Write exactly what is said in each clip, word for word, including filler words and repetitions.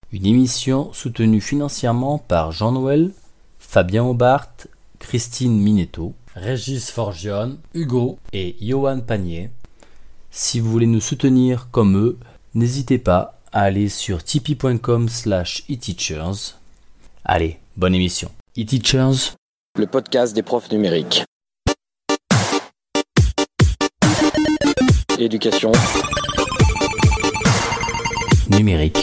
Une émission soutenue financièrement par Jean-Noël, Fabien Aubart, Christine Minetto, Régis Forgione, Hugo et Johan Panier. Si vous voulez nous soutenir comme eux, n'hésitez pas à aller sur tipeee.com slash eTeachers. Allez, bonne émission. eTeachers, le podcast des profs numériques. Éducation numérique.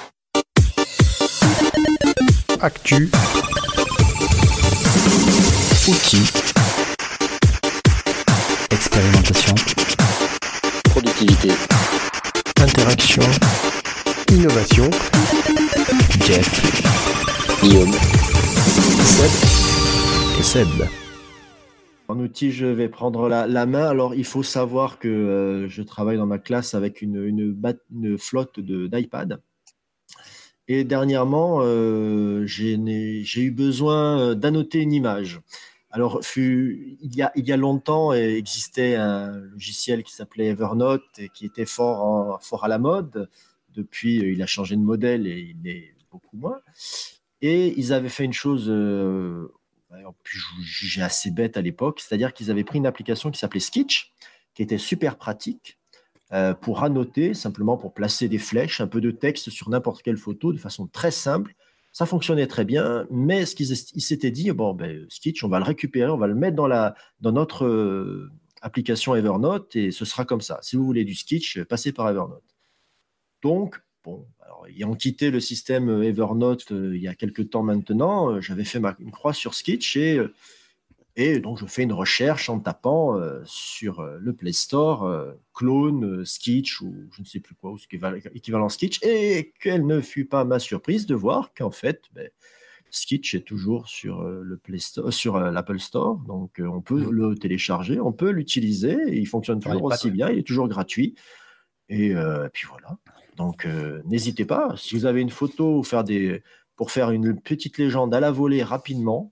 Actu, Outils, expérimentation, productivité, interaction, innovation, Jeff, Guillaume, Seb et Seb. En outil, je vais prendre la, la main. Alors, il faut savoir que euh, je travaille dans ma classe avec une, une, bat- une flotte de, d'iPad. Et dernièrement, euh, j'ai, né- j'ai eu besoin d'annoter une image. Alors, fut, il, y a, il y a longtemps, il existait un logiciel qui s'appelait Evernote et qui était fort, en- fort à la mode. Depuis, il a changé de modèle et il est beaucoup moins. Et ils avaient fait une chose euh, en plus jugée assez bête à l'époque, c'est-à-dire qu'ils avaient pris une application qui s'appelait Sketch, qui était super pratique euh, pour annoter, simplement pour placer des flèches, un peu de texte sur n'importe quelle photo de façon très simple. Ça fonctionnait très bien, mais ce qu'ils ils s'étaient dit, bon, ben, Sketch, on va le récupérer, on va le mettre dans, la, dans notre euh, application Evernote et ce sera comme ça. Si vous voulez du Sketch, passez par Evernote. Donc, bon, alors, ayant quitté le système Evernote euh, il y a quelques temps maintenant, euh, j'avais fait ma, une croix sur Sketch et, euh, et donc je fais une recherche en tapant euh, sur euh, le Play Store euh, clone euh, Sketch ou je ne sais plus quoi, ou ce qui va- équivalent Sketch, et quelle ne fut pas ma surprise de voir qu'en fait, ben, Sketch est toujours sur euh, le Play Store, sur euh, l'Apple Store, donc euh, on peut Mm. le télécharger, on peut l'utiliser, et il fonctionne Sur toujours iPad, aussi ouais. bien, il est toujours gratuit. Et euh, puis voilà. Donc, euh, n'hésitez pas. Si vous avez une photo ou faire des, pour faire une petite légende à la volée rapidement,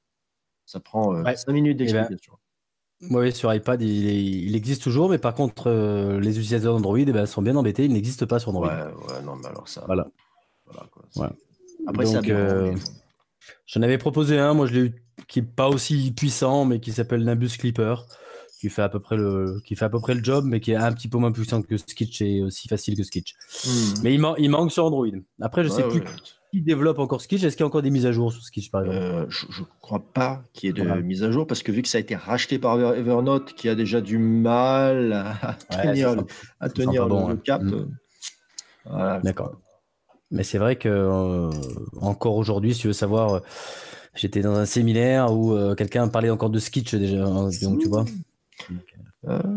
ça prend euh, Ouais. cinq minutes Eh ben, d'explication. oui, sur iPad, il, est- il existe toujours, mais par contre, euh, les utilisateurs d'Android eh ben, sont bien embêtés, il n'existe pas sur Android. Ouais, ouais, non, mais alors ça. Voilà. Voilà, quoi. C'est- Ouais. Après, c'est Donc, aberrant. euh, Mais bon. j'en avais proposé un, moi je l'ai eu, qui est pas aussi puissant, mais qui s'appelle Nimbus Clipper, qui fait à peu près le, qui fait à peu près le job, mais qui est un petit peu moins puissant que Sketch et aussi facile que Sketch. Hmm. Mais il, man- il manque sur Android. Après, je Ouais, sais plus ouais. qui développe encore Sketch. Est-ce qu'il y a encore des mises à jour sur Sketch, par exemple? Euh, je ne crois pas qu'il y ait de Ouais. mise à jour parce que vu que ça a été racheté par Ever- Evernote, qui a déjà du mal à, à Ouais, ça tenir, sent, le- à ça sent tenir pas le, bon. le hein. cap. Mm. euh, voilà, D'accord. quoi. Mais c'est vrai que euh, encore aujourd'hui, si tu veux savoir, euh, j'étais dans un séminaire où euh, quelqu'un parlait encore de Sketch déjà, hein, donc tu vois. Donc, euh, Ah,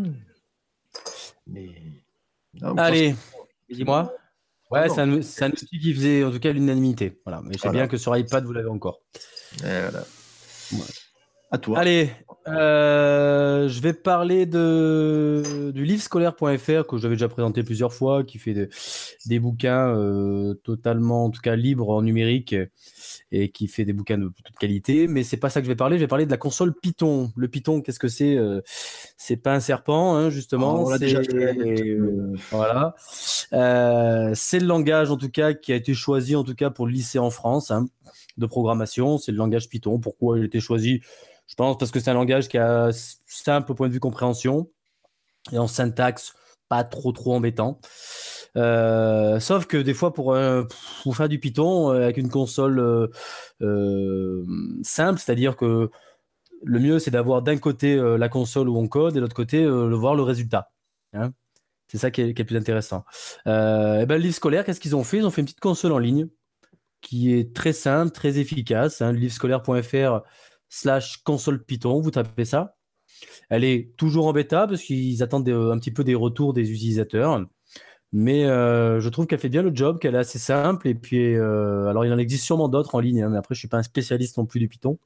mais non, mais Allez, franchement, c'est bon. dis-moi. Non, Ouais, non. c'est un, c'est un outil qui faisait en tout cas l'unanimité. Voilà. Mais je sais Voilà. bien que sur iPad, vous l'avez encore. Et voilà. Ouais. À toi. Allez, euh, je vais parler de, du livre scolaire point F R que j'avais déjà présenté plusieurs fois, qui fait de- des bouquins euh, totalement, en tout cas libres en numérique, et qui fait des bouquins de toute qualité. Mais c'est pas ça que je vais parler. Je vais parler de la console Python. Le Python, qu'est-ce que c'est? Euh, C'est pas un serpent, hein, justement. Oh, on l'a déjà C'est fait. euh, voilà. Euh, c'est le langage en tout cas qui a été choisi en tout cas pour le lycée en France hein, de programmation. C'est le langage Python. Pourquoi il a été choisi? Je pense parce que c'est un langage qui est simple au point de vue compréhension et en syntaxe pas trop trop embêtant. Euh, sauf que des fois pour, euh, pour faire du Python euh, avec une console euh, euh, simple, c'est-à-dire que le mieux c'est d'avoir d'un côté euh, la console où on code et de l'autre côté euh, le voir le résultat. Hein. C'est ça qui est, qui est le plus intéressant. Euh, et ben, le livre scolaire, qu'est-ce qu'ils ont fait? Ils ont fait une petite console en ligne qui est très simple, très efficace. Hein, livrescolaire point F R slash console Python, vous tapez ça. Elle est toujours en bêta parce qu'ils attendent des- un petit peu des retours des utilisateurs. Mais euh, je trouve qu'elle fait bien le job, qu'elle est assez simple. Et puis, euh, alors il en existe sûrement d'autres en ligne, hein, mais après, je ne suis pas un spécialiste non plus du Python.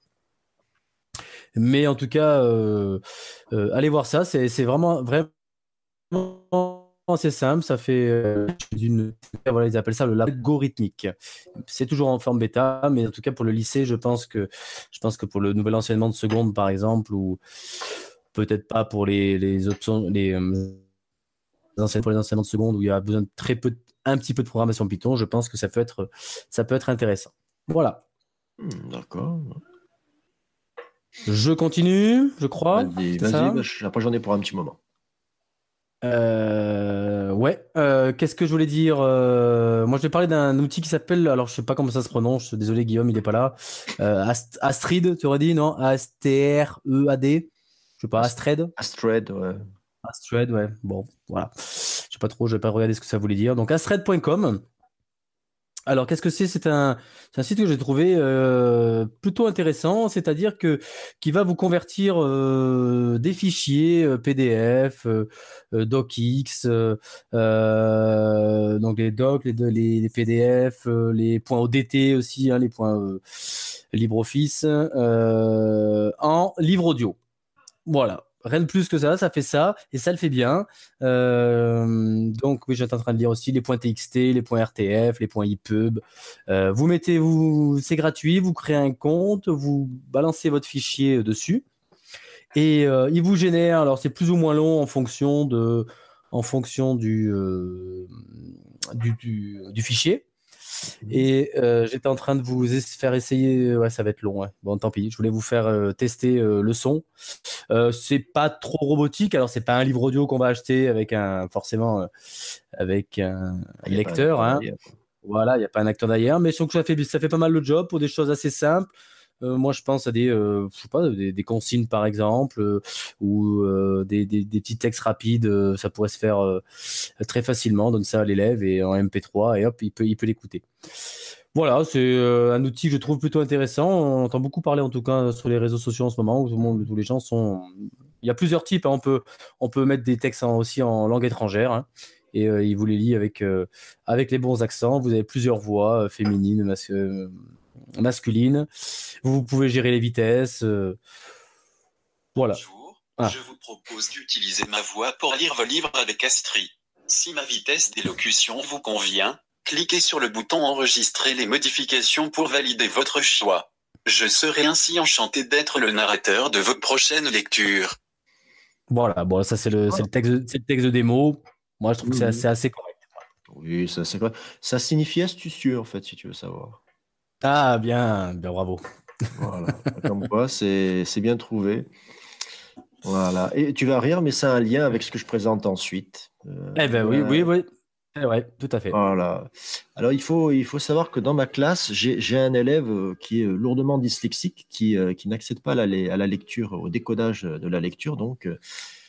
Mais en tout cas, euh, euh, allez voir ça. C'est, c'est vraiment, vraiment assez simple. Ça fait euh, d'une, voilà, ils appellent ça le l'algorithmique. C'est toujours en forme bêta, mais en tout cas pour le lycée, je pense que, je pense que pour le nouvel enseignement de seconde, par exemple, ou peut-être pas pour les, les options, les, euh, pour les enseignements de seconde où il y a besoin de très peu de un petit peu de programmation Python, je pense que ça peut être, ça peut être intéressant. Voilà. Hmm, d'accord. Je continue, je crois. Vas-y, C'est vas-y. ça. Bah, je- après, j'en ai pour un petit moment. Euh, ouais. Euh, qu'est-ce que je voulais dire? Euh, moi, je vais parler d'un outil qui s'appelle. Alors, je sais pas comment ça se prononce. Désolé, Guillaume, il est pas là. Euh, Ast- Astrid, tu aurais dit, non? A S T R E A D. Je sais pas, Ast- Astrid. Astrid, ouais. Astrid, ouais. Bon, voilà. Je sais pas trop, je vais pas regarder ce que ça voulait dire. Donc, astrid point com. Alors, qu'est-ce que c'est? C'est un, c'est un site que j'ai trouvé euh, plutôt intéressant, c'est-à-dire que qui va vous convertir euh, des fichiers euh, P D F, euh, euh, docx, euh, euh, donc les docs, les, les, les P D F, euh, les points O D T aussi, hein, les points euh, LibreOffice, euh, en livre audio. Voilà. Rien de plus que ça, ça fait ça, et ça le fait bien. Euh, donc, oui, j'étais en train de lire aussi les points T X T, les points R T F, les points EPUB. Euh, vous mettez, vous, c'est gratuit, vous créez un compte, vous balancez votre fichier euh, dessus, et euh, il vous génère. Alors, c'est plus ou moins long en fonction de, en fonction du, euh, du, du, du fichier. Et euh, j'étais en train de vous es- faire essayer. Ouais, ça va être long. Ouais. Bon, tant pis. Je voulais vous faire euh, tester euh, le son. Euh, c'est pas trop robotique. Alors, c'est pas un livre audio qu'on va acheter avec un forcément euh, avec un Ah, il n'y a pas un lecteur. acteur Hein. derrière. Voilà, il n'y a pas un acteur derrière, mais je trouve que ça fait ça fait pas mal le job pour des choses assez simples. Euh, moi, je pense à des, euh, je sais pas, des, des consignes par exemple, euh, ou euh, des, des, des petits textes rapides. Euh, ça pourrait se faire euh, très facilement. On donne ça à l'élève et en M P trois et hop, il peut il peut l'écouter. Voilà, c'est euh, un outil que je trouve plutôt intéressant. On entend beaucoup parler en tout cas sur les réseaux sociaux en ce moment où tout le monde, tous les gens sont. Il y a plusieurs types. Hein. On peut, on peut mettre des textes en- aussi en langue étrangère hein, et euh, il vous les lit avec, euh, avec les bons accents. Vous avez plusieurs voix euh, féminines, mas- euh, masculines. Vous pouvez gérer les vitesses. euh, Voilà. Bonjour, Ah. je vous propose d'utiliser ma voix pour lire vos livres avec Astrid. Si ma vitesse d'élocution vous convient, cliquez sur le bouton enregistrer les modifications pour valider votre choix. Je serai ainsi enchanté d'être le narrateur de votre prochaine lecture. Voilà, bon, ça c'est le, c'est le texte, de- c'est le texte de démo. Moi, je trouve que c'est Mhm. assez, assez correct. Oui, ça, c'est vrai. Ça signifie astucieux, en fait, si tu veux savoir. Ah, bien, bien, bravo. Voilà. Comme quoi, c'est c'est bien trouvé. Voilà. Et tu vas rire, mais ça a un lien avec ce que je présente ensuite. Euh, Eh ben oui, euh, oui, oui. Eh ouais, tout à fait. Voilà. Alors, il faut, il faut savoir que dans ma classe, j'ai j'ai un élève euh, qui est lourdement dyslexique, qui, euh, qui n'accède pas à la, le- à la lecture, au décodage de la lecture. Donc, euh,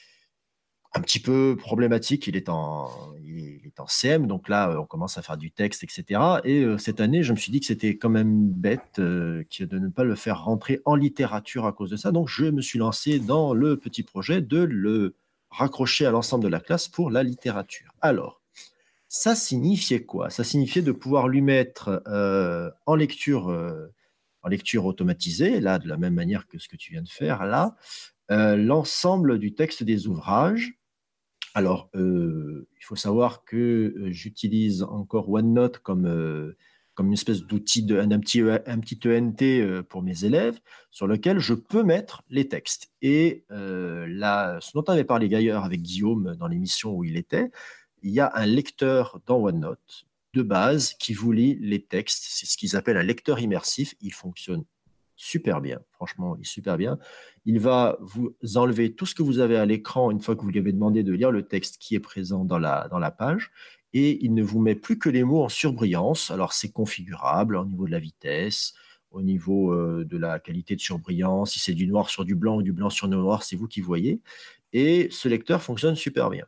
un petit peu problématique. Il est en, il est en C M, donc là, euh, on commence à faire du texte, et cetera. Et euh, cette année, je me suis dit que c'était quand même bête euh, que de ne pas le faire rentrer en littérature à cause de ça. Donc, je me suis lancé dans le petit projet de le raccrocher à l'ensemble de la classe pour la littérature. Alors, ça signifiait quoi? Ça signifiait de pouvoir lui mettre euh, en lecture, euh, en lecture automatisée, là, de la même manière que ce que tu viens de faire, là, euh, l'ensemble du texte des ouvrages. Alors, euh, il faut savoir que euh, j'utilise encore OneNote comme, euh, comme une espèce d'outil, de, un, un petit, un petit E N T euh, pour mes élèves, sur lequel je peux mettre les textes. Et euh, là, ce dont avait parlé Gaillard avec Guillaume dans l'émission où il était, il y a un lecteur dans OneNote de base qui vous lit les textes. C'est ce qu'ils appellent un lecteur immersif. Il fonctionne super bien. Franchement, il est super bien. Il va vous enlever tout ce que vous avez à l'écran une fois que vous lui avez demandé de lire le texte qui est présent dans la, dans la page. Et il ne vous met plus que les mots en surbrillance. Alors, c'est configurable au niveau de la vitesse, au niveau euh, de la qualité de surbrillance. Si c'est du noir sur du blanc ou du blanc sur du noir, c'est vous qui voyez. Et ce lecteur fonctionne super bien.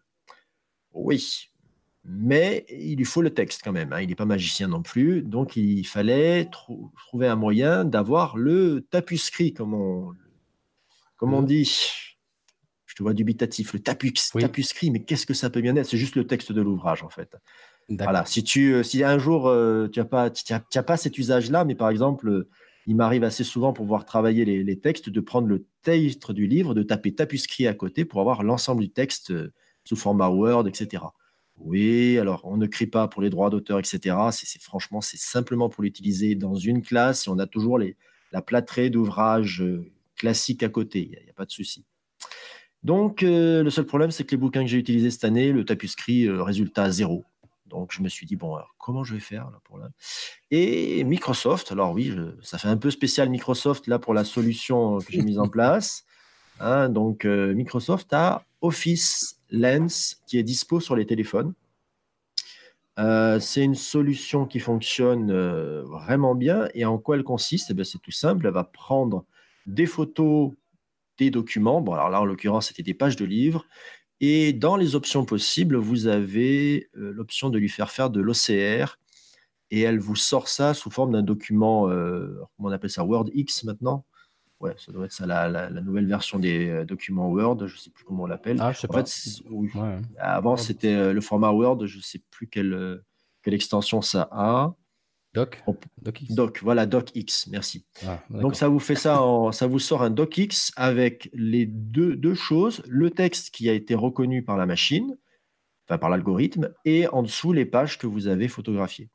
Oui, mais il lui faut le texte quand même, hein. Il n'est pas magicien non plus. Donc, il fallait trou- trouver un moyen d'avoir le tapuscrit, comme on, comme on Le- dit. Je te vois dubitatif, le tapus, Oui, tapuscrit, mais qu'est-ce que ça peut bien être? C'est juste le texte de l'ouvrage, en fait. Voilà, d'accord. si, tu, euh, si un jour, euh, tu n'as pas, tu as, tu as pas cet usage-là, mais par exemple, euh, il m'arrive assez souvent pour pouvoir travailler les, les textes, de prendre le titre du livre, de taper tapuscrit à côté pour avoir l'ensemble du texte euh, sous format Word, et cetera. Oui, alors on ne crie pas pour les droits d'auteur, et cetera. C'est, c'est- franchement, c'est simplement pour l'utiliser dans une classe et on a toujours les, la plâtrée d'ouvrages euh, classiques à côté, il n'y a, il y a pas de souci. Donc, euh, le seul problème, c'est que les bouquins que j'ai utilisés cette année, le tapuscrit, euh, résultat zéro. Donc, je me suis dit, bon, alors, comment je vais faire là, pour là Et Microsoft, alors oui, je- ça fait un peu spécial Microsoft là pour la solution que j'ai mise en place. Hein, donc, euh, Microsoft a Office Lens qui est dispo sur les téléphones. Euh, c'est une solution qui fonctionne euh, vraiment bien. Et en quoi elle consiste? Eh bien, c'est tout simple. Elle va prendre des photos des documents. Bon, alors là, en l'occurrence, c'était des pages de livres. Et dans les options possibles, vous avez euh, l'option de lui faire faire de l'O C R. Et elle vous sort ça sous forme d'un document, euh, comment on appelle ça, WordX maintenant? Ouais, ça doit être ça, la, la- la nouvelle version des euh, documents Word, je ne sais plus comment on l'appelle. Ah, je sais En fait, pas. c'est- oui. Ouais. Avant, Ouais. c'était euh, le format Word, je ne sais plus quelle, euh, quelle extension ça a. Doc. Oh, DocX. Doc, voilà, DocX, merci. Ah, Donc, d'accord. ça vous fait ça, en- ça vous sort un DocX avec les deux, deux choses, le texte qui a été reconnu par la machine, enfin par l'algorithme, et en dessous, les pages que vous avez photographiées.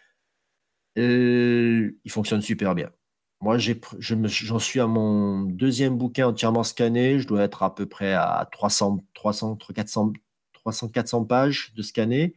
Euh, il fonctionne super bien. Moi, j'ai, pr- je me- j'en suis à mon deuxième bouquin entièrement scanné. Je dois être à peu près à trois cents, trois cents, entre quatre cents, trois cents, quatre cents pages de scanner.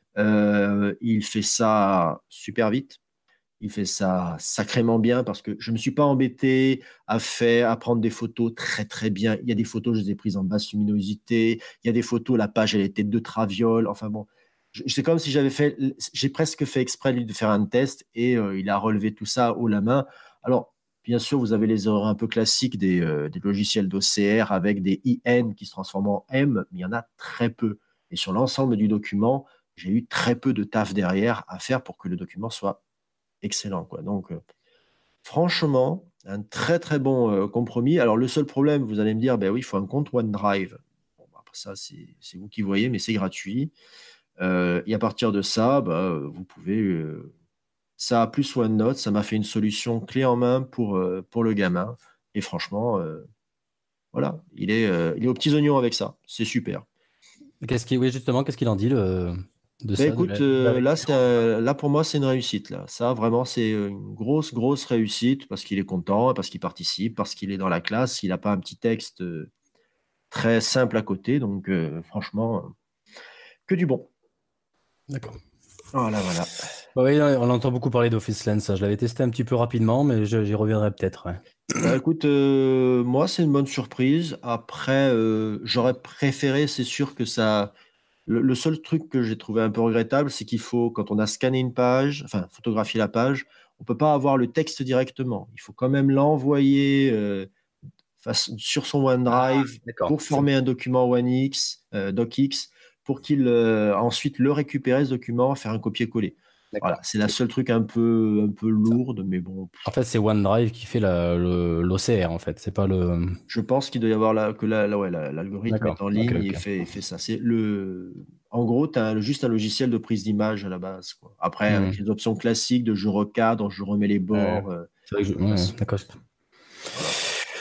Euh, il fait ça super vite. Il fait ça sacrément bien parce que je ne me suis pas embêté à faire, à prendre des photos très très bien. Il y a des photos, je les ai prises en basse luminosité. Il y a des photos, la page, elle était de traviole. Enfin bon, je- c'est comme si j'avais fait, j'ai presque fait exprès lui, de faire un test et euh, il a relevé tout ça haut la main. Alors, bien sûr, vous avez les erreurs un peu classiques des, euh, des logiciels d'O C R avec des I N qui se transforment en M, mais il y en a très peu. Et sur l'ensemble du document, j'ai eu très peu de taf derrière à faire pour que le document soit excellent, quoi. Donc, euh, franchement, un très très bon euh, compromis. Alors, le seul problème, vous allez me dire, ben oui, il faut un compte OneDrive. Bon, bah, après ça, c'est c'est vous qui voyez, mais c'est gratuit. Euh, et à partir de ça, bah, vous pouvez. euh, ça plus OneNote, ça m'a fait une solution clé en main pour, euh, pour le gamin. Et franchement, euh, voilà, il est, euh, il est aux petits oignons avec ça. C'est super. Qu'est-ce qui, oui, justement, qu'est-ce qu'il en dit le, de Ben ça, de écoute, la, de la euh, là, lecture? c'est, un- là, pour moi, c'est une réussite. Là. Ça, vraiment, c'est une grosse, grosse réussite parce qu'il est content, parce qu'il participe, parce qu'il est dans la classe. Il n'a pas un petit texte euh, très simple à côté. Donc, euh, franchement, euh, que du bon. D'accord. Voilà, voilà. Bah oui, on entend beaucoup parler d'Office Lens, ça. Je l'avais testé un petit peu rapidement, mais je- j'y reviendrai peut-être. Ouais. Bah, écoute, euh, moi, c'est une bonne surprise. Après, euh, j'aurais préféré, c'est sûr que ça. Le, le seul truc que j'ai trouvé un peu regrettable, c'est qu'il faut, quand on a scanné une page, enfin, photographié la page, on ne peut pas avoir le texte directement. Il faut quand même l'envoyer euh, face- sur son OneDrive D'accord. pour former un document OneX, euh, DocX, pour qu'il euh, ensuite le récupère, ce document, faire un copier-coller. Voilà, D'accord. c'est la seule truc un peu, un peu lourde, mais bon, En fait, c'est OneDrive qui fait la, le, l'O C R, en fait. C'est pas le. je pense qu'il doit y avoir là que la, la- ouais, la- l'algorithme D'accord. est en Ok, ligne et ok. fait, fait ça. C'est le, en gros, tu as juste un logiciel de prise d'image à la base, quoi. Après, avec Hmm. les options classiques de je recadre, je remets les Ouais. bords, euh, C'est vrai que je... ça ouais, se- d'accord. voilà.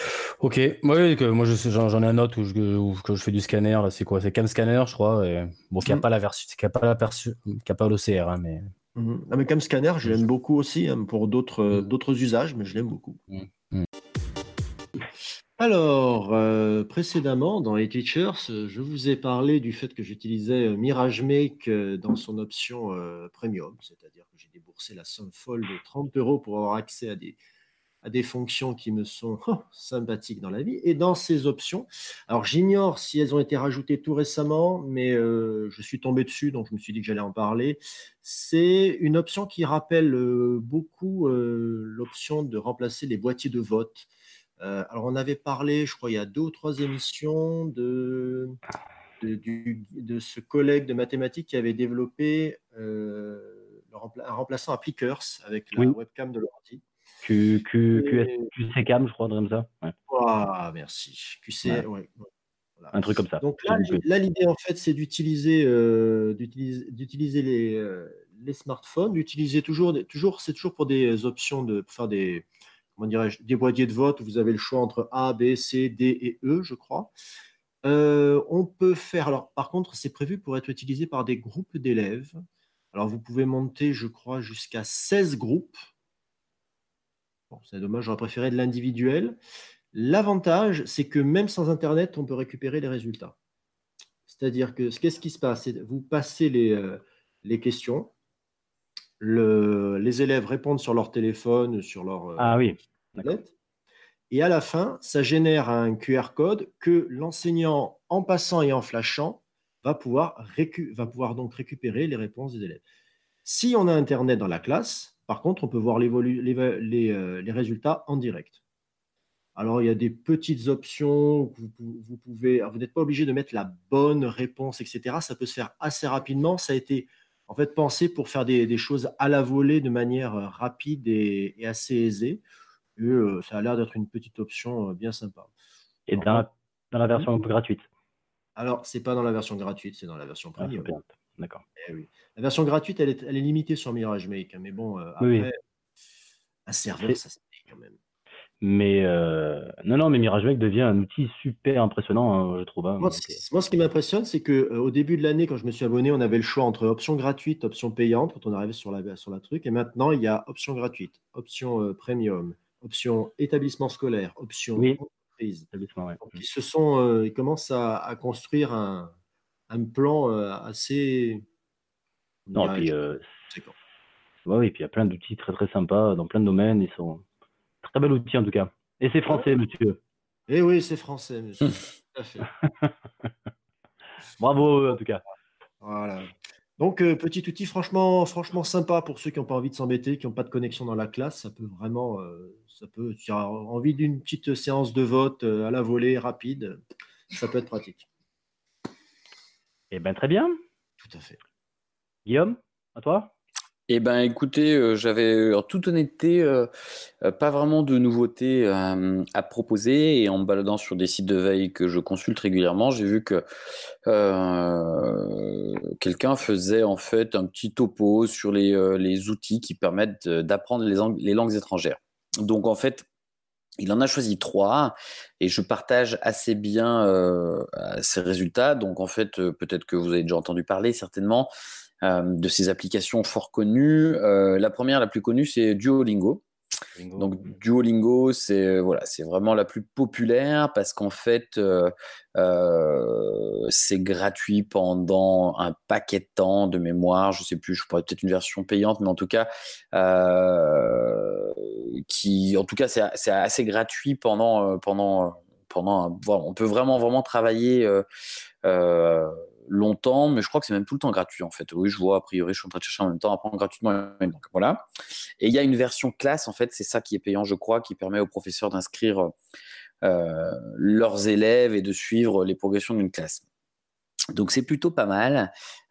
Ok. Ouais, que moi, je sais- j'en j'en ai un autre où je, où que je fais du scanner. Là, c'est quoi? C'est CamScanner, je crois. Et... Bon, qui n'a Mhm. pas la version, qui n'a pas la version, qui a pas l'O C R, hein, mais. Mhm. Ah, mais comme scanner, je l'aime beaucoup aussi hein, pour d'autres euh, Hmm. d'autres usages, mais je l'aime beaucoup. Hmm. Hmm. Alors, euh, précédemment, dans les Teachers, euh, je vous ai parlé du fait que j'utilisais euh, MirageMake euh, dans son option euh, premium, c'est-à-dire que j'ai déboursé la somme folle de trente euros pour avoir accès à des, à des fonctions qui me sont oh, sympathiques dans la vie. Et dans ces options, alors j'ignore si elles ont été rajoutées tout récemment, mais euh, je suis tombé dessus, donc je me suis dit que j'allais en parler. C'est une option qui rappelle euh, beaucoup euh, l'option de remplacer les boîtiers de vote. Euh, alors, on avait parlé, je crois, il y a deux ou trois émissions de, de, du- de ce collègue de mathématiques qui avait développé euh, le rempla- un remplaçant à Plickers avec la Oui. webcam de l'ordi. Q, Q, QS, Et- QCam, je crois, comme ça. Ouais. Ah, merci. Q C, Ouais. ouais, ouais, voilà. Un truc comme ça. Donc J'ai là, googlé. là, l'idée, en fait, c'est d'utiliser euh, d'utiliser, d'utiliser les, euh, les smartphones, d'utiliser toujours, des- toujours, c'est toujours pour des options de pour faire des, comment dirais-je, des boîtiers de vote où vous avez le choix entre A, B, C, D et E, je crois. Euh, on peut faire, alors par contre, c'est prévu pour être utilisé par des groupes d'élèves. Alors vous pouvez monter, je crois, jusqu'à seize groupes. Bon, c'est dommage, j'aurais préféré de l'individuel. L'avantage, c'est que même sans Internet, on peut récupérer les résultats. C'est-à-dire que qu'est-ce qui se passe? C'est- Vous passez les, euh, les questions. Le, les élèves répondent sur leur téléphone, sur leur euh, Ah oui, d'accord. tablette. Et à la fin, ça génère un Q R code que l'enseignant, en passant et en flashant, va pouvoir, récu- va pouvoir donc récupérer les réponses des élèves. Si on a Internet dans la classe, par contre, on peut voir l'évolu- l'éva- les, euh, les résultats en direct. Alors, il y a des petites options que vous, pou- vous pouvez. Alors, vous n'êtes pas obligé de mettre la bonne réponse, et cetera. Ça peut se faire assez rapidement. Ça a été en fait pensé pour faire des, des choses à la volée de manière euh, rapide et, et assez aisée. Et euh, ça a l'air d'être une petite option euh, bien sympa. Et Alors, dans moi- la, dans la version gratuite, alors, c'est pas dans la version gratuite, c'est dans la version ah, c'est premium. payante. D'accord. Eh oui. La version gratuite, elle est, elle est limitée sur Mirage Make, hein, mais bon, euh, Oui, oui. après, un serveur, C'est- ça se paye quand même. Mais euh, non, non, mais Mirage Make devient un outil super impressionnant, hein, je trouve. hein. Moi, Donc, euh, c- moi, ce qui m'impressionne, c'est qu'au début de l'année, quand je me suis abonné, on avait le choix entre option gratuite, option payante, quand on arrivait sur la, sur la truc. Et maintenant, il y a option gratuite, option euh, premium, option établissement scolaire, option Oui. entreprise. établissement, ouais. Donc, ils, se sont, euh, ils commencent à, à construire un, un plan euh, assez. Non, et dirais-je, puis, euh, conséquent. ouais, oui, puis il y a plein d'outils très très sympas dans plein de domaines. Ils sont très bel outil en tout cas. Et c'est français, monsieur. Eh oui, c'est français, monsieur. Tout à fait. Bravo en tout cas. Voilà. Donc, euh, petit outil franchement, franchement sympa pour ceux qui n'ont pas envie de s'embêter, qui n'ont pas de connexion dans la classe. Ça peut vraiment, euh, ça peut, tu as envie d'une petite séance de vote euh, à la volée, rapide, ça peut être pratique. Eh ben très bien. Tout à fait. Guillaume, à toi. Eh ben, écoutez, euh, j'avais en toute honnêteté euh, euh, pas vraiment de nouveautés euh, à proposer et en me baladant sur des sites de veille que je consulte régulièrement, j'ai vu que euh, quelqu'un faisait en fait un petit topo sur les, euh, les outils qui permettent de- d'apprendre les, ang- les langues étrangères. Donc en fait, il en a choisi trois et je partage assez bien euh, ces résultats. Donc en fait, euh, peut-être que vous avez déjà entendu parler certainement euh, de ces applications fort connues. Euh, la première, la plus connue, c'est Duolingo. Bingo. Donc Duolingo, c'est voilà, c'est vraiment la plus populaire parce qu'en fait, euh, euh, c'est gratuit pendant un paquet de temps de mémoire. Je sais plus, je pourrais peut-être une version payante, mais en tout cas, euh, qui, en tout cas, c'est c'est assez gratuit pendant euh, pendant pendant. un- voilà, on peut vraiment vraiment travailler. Euh, euh, longtemps, mais je crois que c'est même tout le temps gratuit en fait. Oui, je vois, a priori, je suis en train de chercher en même temps, apprendre gratuitement. Donc voilà. Et il y a une version classe, en fait, c'est ça qui est payant, je crois, qui permet aux professeurs d'inscrire euh, leurs élèves et de suivre les progressions d'une classe. Donc c'est plutôt pas mal.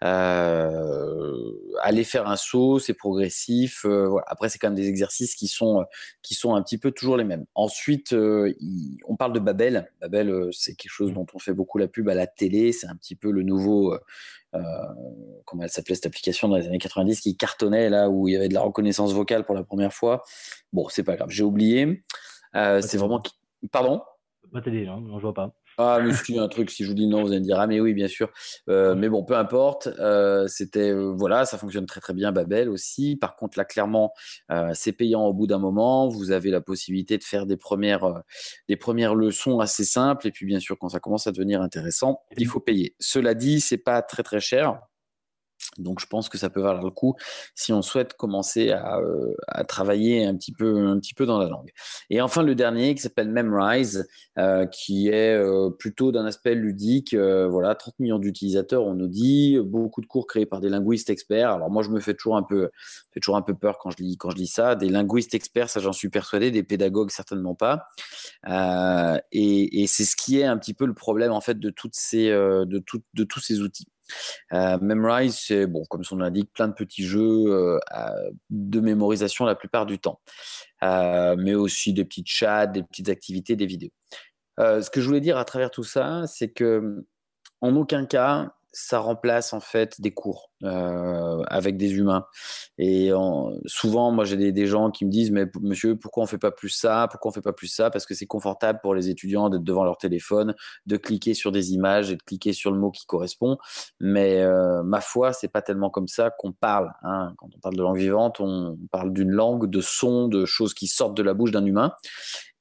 Euh, aller faire un saut, c'est progressif. Euh, voilà. Après, c'est quand même des exercices qui sont qui sont un petit peu toujours les mêmes. Ensuite, euh, il- on parle de Babel. Babel, euh, c'est quelque chose dont on fait beaucoup la pub à la télé. C'est un petit peu le nouveau. Euh, euh, comment elle s'appelait cette application dans les années quatre-vingt-dix qui cartonnait là où il y avait de la reconnaissance vocale pour la première fois. Bon, c'est pas grave, j'ai oublié. Euh, c'est vraiment. Pardon? Je peux pas t'aider, non, non, je vois pas. Ah, mais si, un truc, si je vous dis le nom, vous allez me dire, ah, mais oui, bien sûr. Euh, mais bon, peu importe. Euh, c'était, euh, voilà, ça fonctionne très, très bien, Babel aussi. Par contre, là, clairement, euh, c'est payant au bout d'un moment. Vous avez la possibilité de faire des premières, euh, des premières leçons assez simples. Et puis, bien sûr, quand ça commence à devenir intéressant, il faut payer. Cela dit, c'est pas très, très cher. Donc, je pense que ça peut valoir le coup si on souhaite commencer à, euh, à travailler un petit peu, un petit peu dans la langue. Et enfin, le dernier qui s'appelle Memrise, euh, qui est euh, plutôt d'un aspect ludique. Euh, voilà, trente millions d'utilisateurs, on nous dit, beaucoup de cours créés par des linguistes experts. Alors moi, je me fais toujours un peu, fait toujours un peu peur quand je lis, quand je lis ça. Des linguistes experts, ça j'en suis persuadé. Des pédagogues, certainement pas. Euh, et, et c'est ce qui est un petit peu le problème en fait de toutes ces, euh, de tout, de tous ces outils. Euh, Memrise, c'est bon, comme son nom l'indique, plein de petits jeux euh, de mémorisation la plupart du temps, euh, mais aussi des petits chats, des petites activités, des vidéos. Euh, ce que je voulais dire à travers tout ça, c'est que en aucun cas ça remplace en fait des cours euh, avec des humains. Et en, souvent, moi j'ai des, des gens qui me disent mais monsieur, pourquoi on fait pas plus ça, pourquoi on fait pas plus ça, parce que c'est confortable pour les étudiants d'être devant leur téléphone, de cliquer sur des images et de cliquer sur le mot qui correspond. Mais euh, ma foi, c'est pas tellement comme ça qu'on parle. Hein. Quand on parle de langue vivante, on parle d'une langue, de sons, de choses qui sortent de la bouche d'un humain.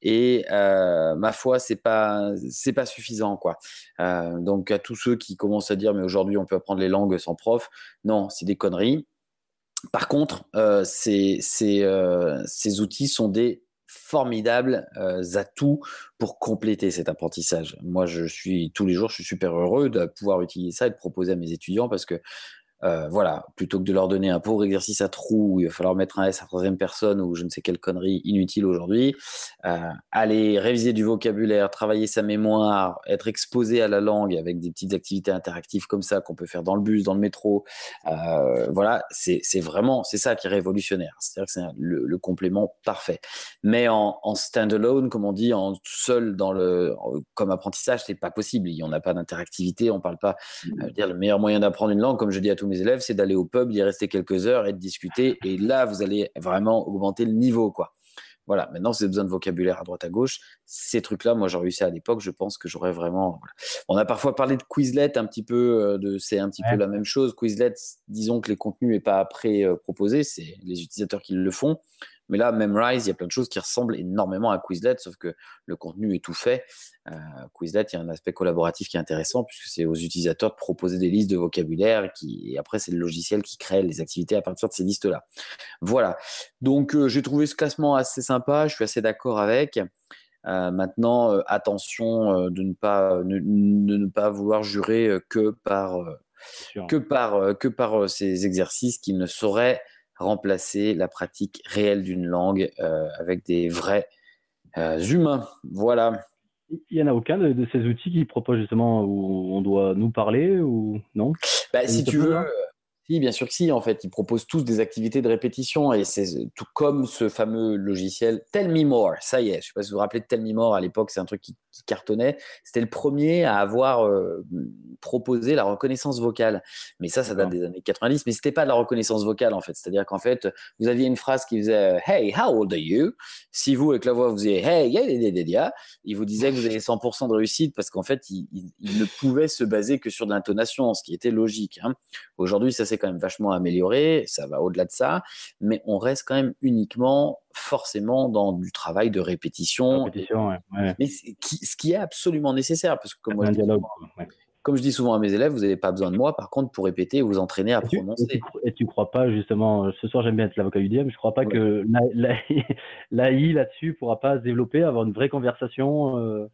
et euh, ma foi, c'est pas, c'est pas suffisant, quoi. Euh, donc, à tous ceux qui commencent à dire, mais aujourd'hui, on peut apprendre les langues sans prof, non, c'est des conneries. Par contre, euh, ces, ces, euh, ces outils sont des formidables euh, atouts pour compléter cet apprentissage. Moi, je suis tous les jours, je suis super heureux de pouvoir utiliser ça et de proposer à mes étudiants parce que euh, voilà, plutôt que de leur donner un pauvre exercice à trous où il va falloir mettre un S à troisième personne ou je ne sais quelle connerie inutile aujourd'hui, euh, aller réviser du vocabulaire, travailler sa mémoire, être exposé à la langue avec des petites activités interactives comme ça qu'on peut faire dans le bus, dans le métro, euh, voilà, c'est, c'est vraiment, c'est ça qui est révolutionnaire. C'est-à-dire que c'est un- le, le complément parfait. Mais en, en stand-alone, comme on dit, en seul dans le, en- comme apprentissage, c'est pas possible. On n'a pas d'interactivité, on parle pas. Je veux dire, le meilleur moyen d'apprendre une langue, comme je dis à tous mes élèves, c'est d'aller au pub, d'y rester quelques heures et de discuter. Et là, vous allez vraiment augmenter le niveau, quoi. Voilà. Maintenant, si vous avez besoin de vocabulaire à droite à gauche, ces trucs-là, moi, j'aurais eu ça à l'époque. Je pense que j'aurais vraiment. Voilà. On a parfois parlé de Quizlet, un petit peu. euh, De, c'est un petit peu Ouais. la même chose. Quizlet, disons que les contenus n'est pas après euh, proposé, c'est les utilisateurs qui le font. Mais là, Memrise, il y a plein de choses qui ressemblent énormément à Quizlet, sauf que le contenu est tout fait. Euh, Quizlet, il y a un aspect collaboratif qui est intéressant puisque c'est aux utilisateurs de proposer des listes de vocabulaire qui, et après, c'est le logiciel qui crée les activités à partir de ces listes-là. Voilà. Donc, euh, j'ai trouvé ce classement assez sympa. Je suis assez d'accord avec. Euh, maintenant, euh, attention euh, de ne pas, ne, de ne pas vouloir jurer euh, que par, euh, C'est sûr. que par, euh, que par euh, ces exercices qui ne sauraient remplacer la pratique réelle d'une langue euh, avec des vrais euh, humains. Voilà. Il n'y en a aucun de, de ces outils qui proposent justement où on doit nous parler ou non? Bah, Ça si existe tu pas, veux, ça euh, si, bien sûr que si, en fait, ils proposent tous des activités de répétition et c'est tout comme ce fameux logiciel Tell Me More. Ça y est, je ne sais pas si vous vous rappelez de Tell Me More à l'époque, c'est un truc qui, qui cartonnait. C'était le premier à avoir euh, proposé la reconnaissance vocale. Mais ça, ça date D'accord. des années quatre-vingt-dix, mais c'était pas de la reconnaissance vocale en fait. C'est-à-dire qu'en fait, vous aviez une phrase qui faisait Hey, how old are you? Si vous, avec la voix, vous faisiez Hey, yeah, yeah, yeah, yeah, il vous disait que vous avez cent pour cent de réussite parce qu'en fait, il, il- il ne pouvait se baser que sur de l'intonation, ce qui était logique, hein. Aujourd'hui, ça s'est quand même vachement amélioré, ça va au-delà de ça, mais on reste quand même uniquement forcément dans du travail de La répétition, et- répétition, ouais. ouais. mais c'est- qui- ce qui est absolument nécessaire, parce que comme moi Un je dis dialogue, souvent, quoi, ouais. comme je dis souvent à mes élèves, vous n'avez pas besoin de moi, par contre, pour répéter et vous entraîner à Et tu, et tu, prononcer. cro- et tu crois pas justement, euh, ce soir j'aime bien être l'avocat du diable, mais je crois pas Ouais. que l'A I l'A I là-dessus pourra pas se développer, avoir une vraie conversation euh,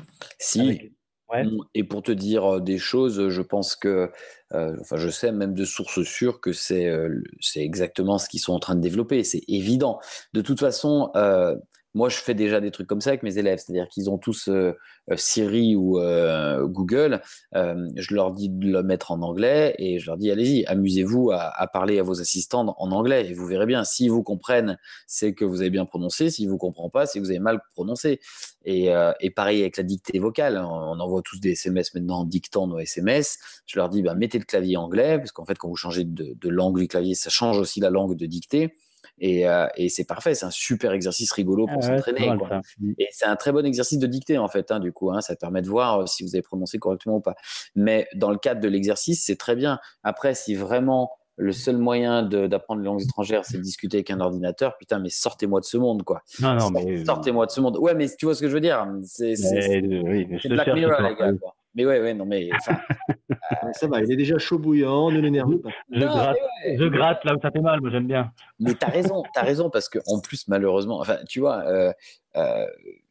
Si, avec. Ouais, Mm, et pour te dire euh, des choses, je pense que, euh, enfin, je sais même de sources sûres que c'est euh, le- c'est exactement ce qu'ils sont en train de développer. C'est évident. De toute façon, euh, moi, je fais déjà des trucs comme ça avec mes élèves, c'est-à-dire qu'ils ont tous euh, euh, Siri ou euh, Google. Euh, je leur dis de le mettre en anglais et je leur dis, allez-y, amusez-vous à, à parler à vos assistants en anglais et vous verrez bien. S'ils vous comprennent, c'est que vous avez bien prononcé. S'ils vous comprennent pas, c'est que vous avez mal prononcé. Et, euh, et pareil avec la dictée vocale, on envoie tous des S M S maintenant en dictant nos S M S. Je leur dis, bah, mettez le clavier anglais, parce qu'en fait, quand vous changez de, de langue du clavier, ça change aussi la langue de dictée. Et, euh, et c'est parfait, c'est un super exercice rigolo ah pour ouais, c'est pas s'entraîner, mal quoi. ça. Mm. Et c'est un très bon exercice de dictée, en fait, hein, du coup, hein, ça permet de voir euh, si vous avez prononcé correctement ou pas. Mais dans le cadre de l'exercice, c'est très bien. Après, si vraiment le seul moyen de- d'apprendre les langues étrangères, c'est de discuter avec un ordinateur, putain, mais sortez-moi de ce monde, quoi. Non, non, Sort- mais, euh, Sortez-moi de ce monde. Ouais, mais tu vois ce que je veux dire? C'est c'est- mais, euh, oui, mais je c'est te Black cherche ce Mirror, soir, les gars, salut. quoi. Mais ouais, ouais, non, mais enfin, Ouais, ça va, il est déjà chaud bouillant, ne l'énerve pas. Je non, gratte, mais ouais. je gratte là où ça fait mal, moi j'aime bien. Mais t'as raison, t'as raison, parce que en plus, malheureusement, enfin, tu vois, euh, euh,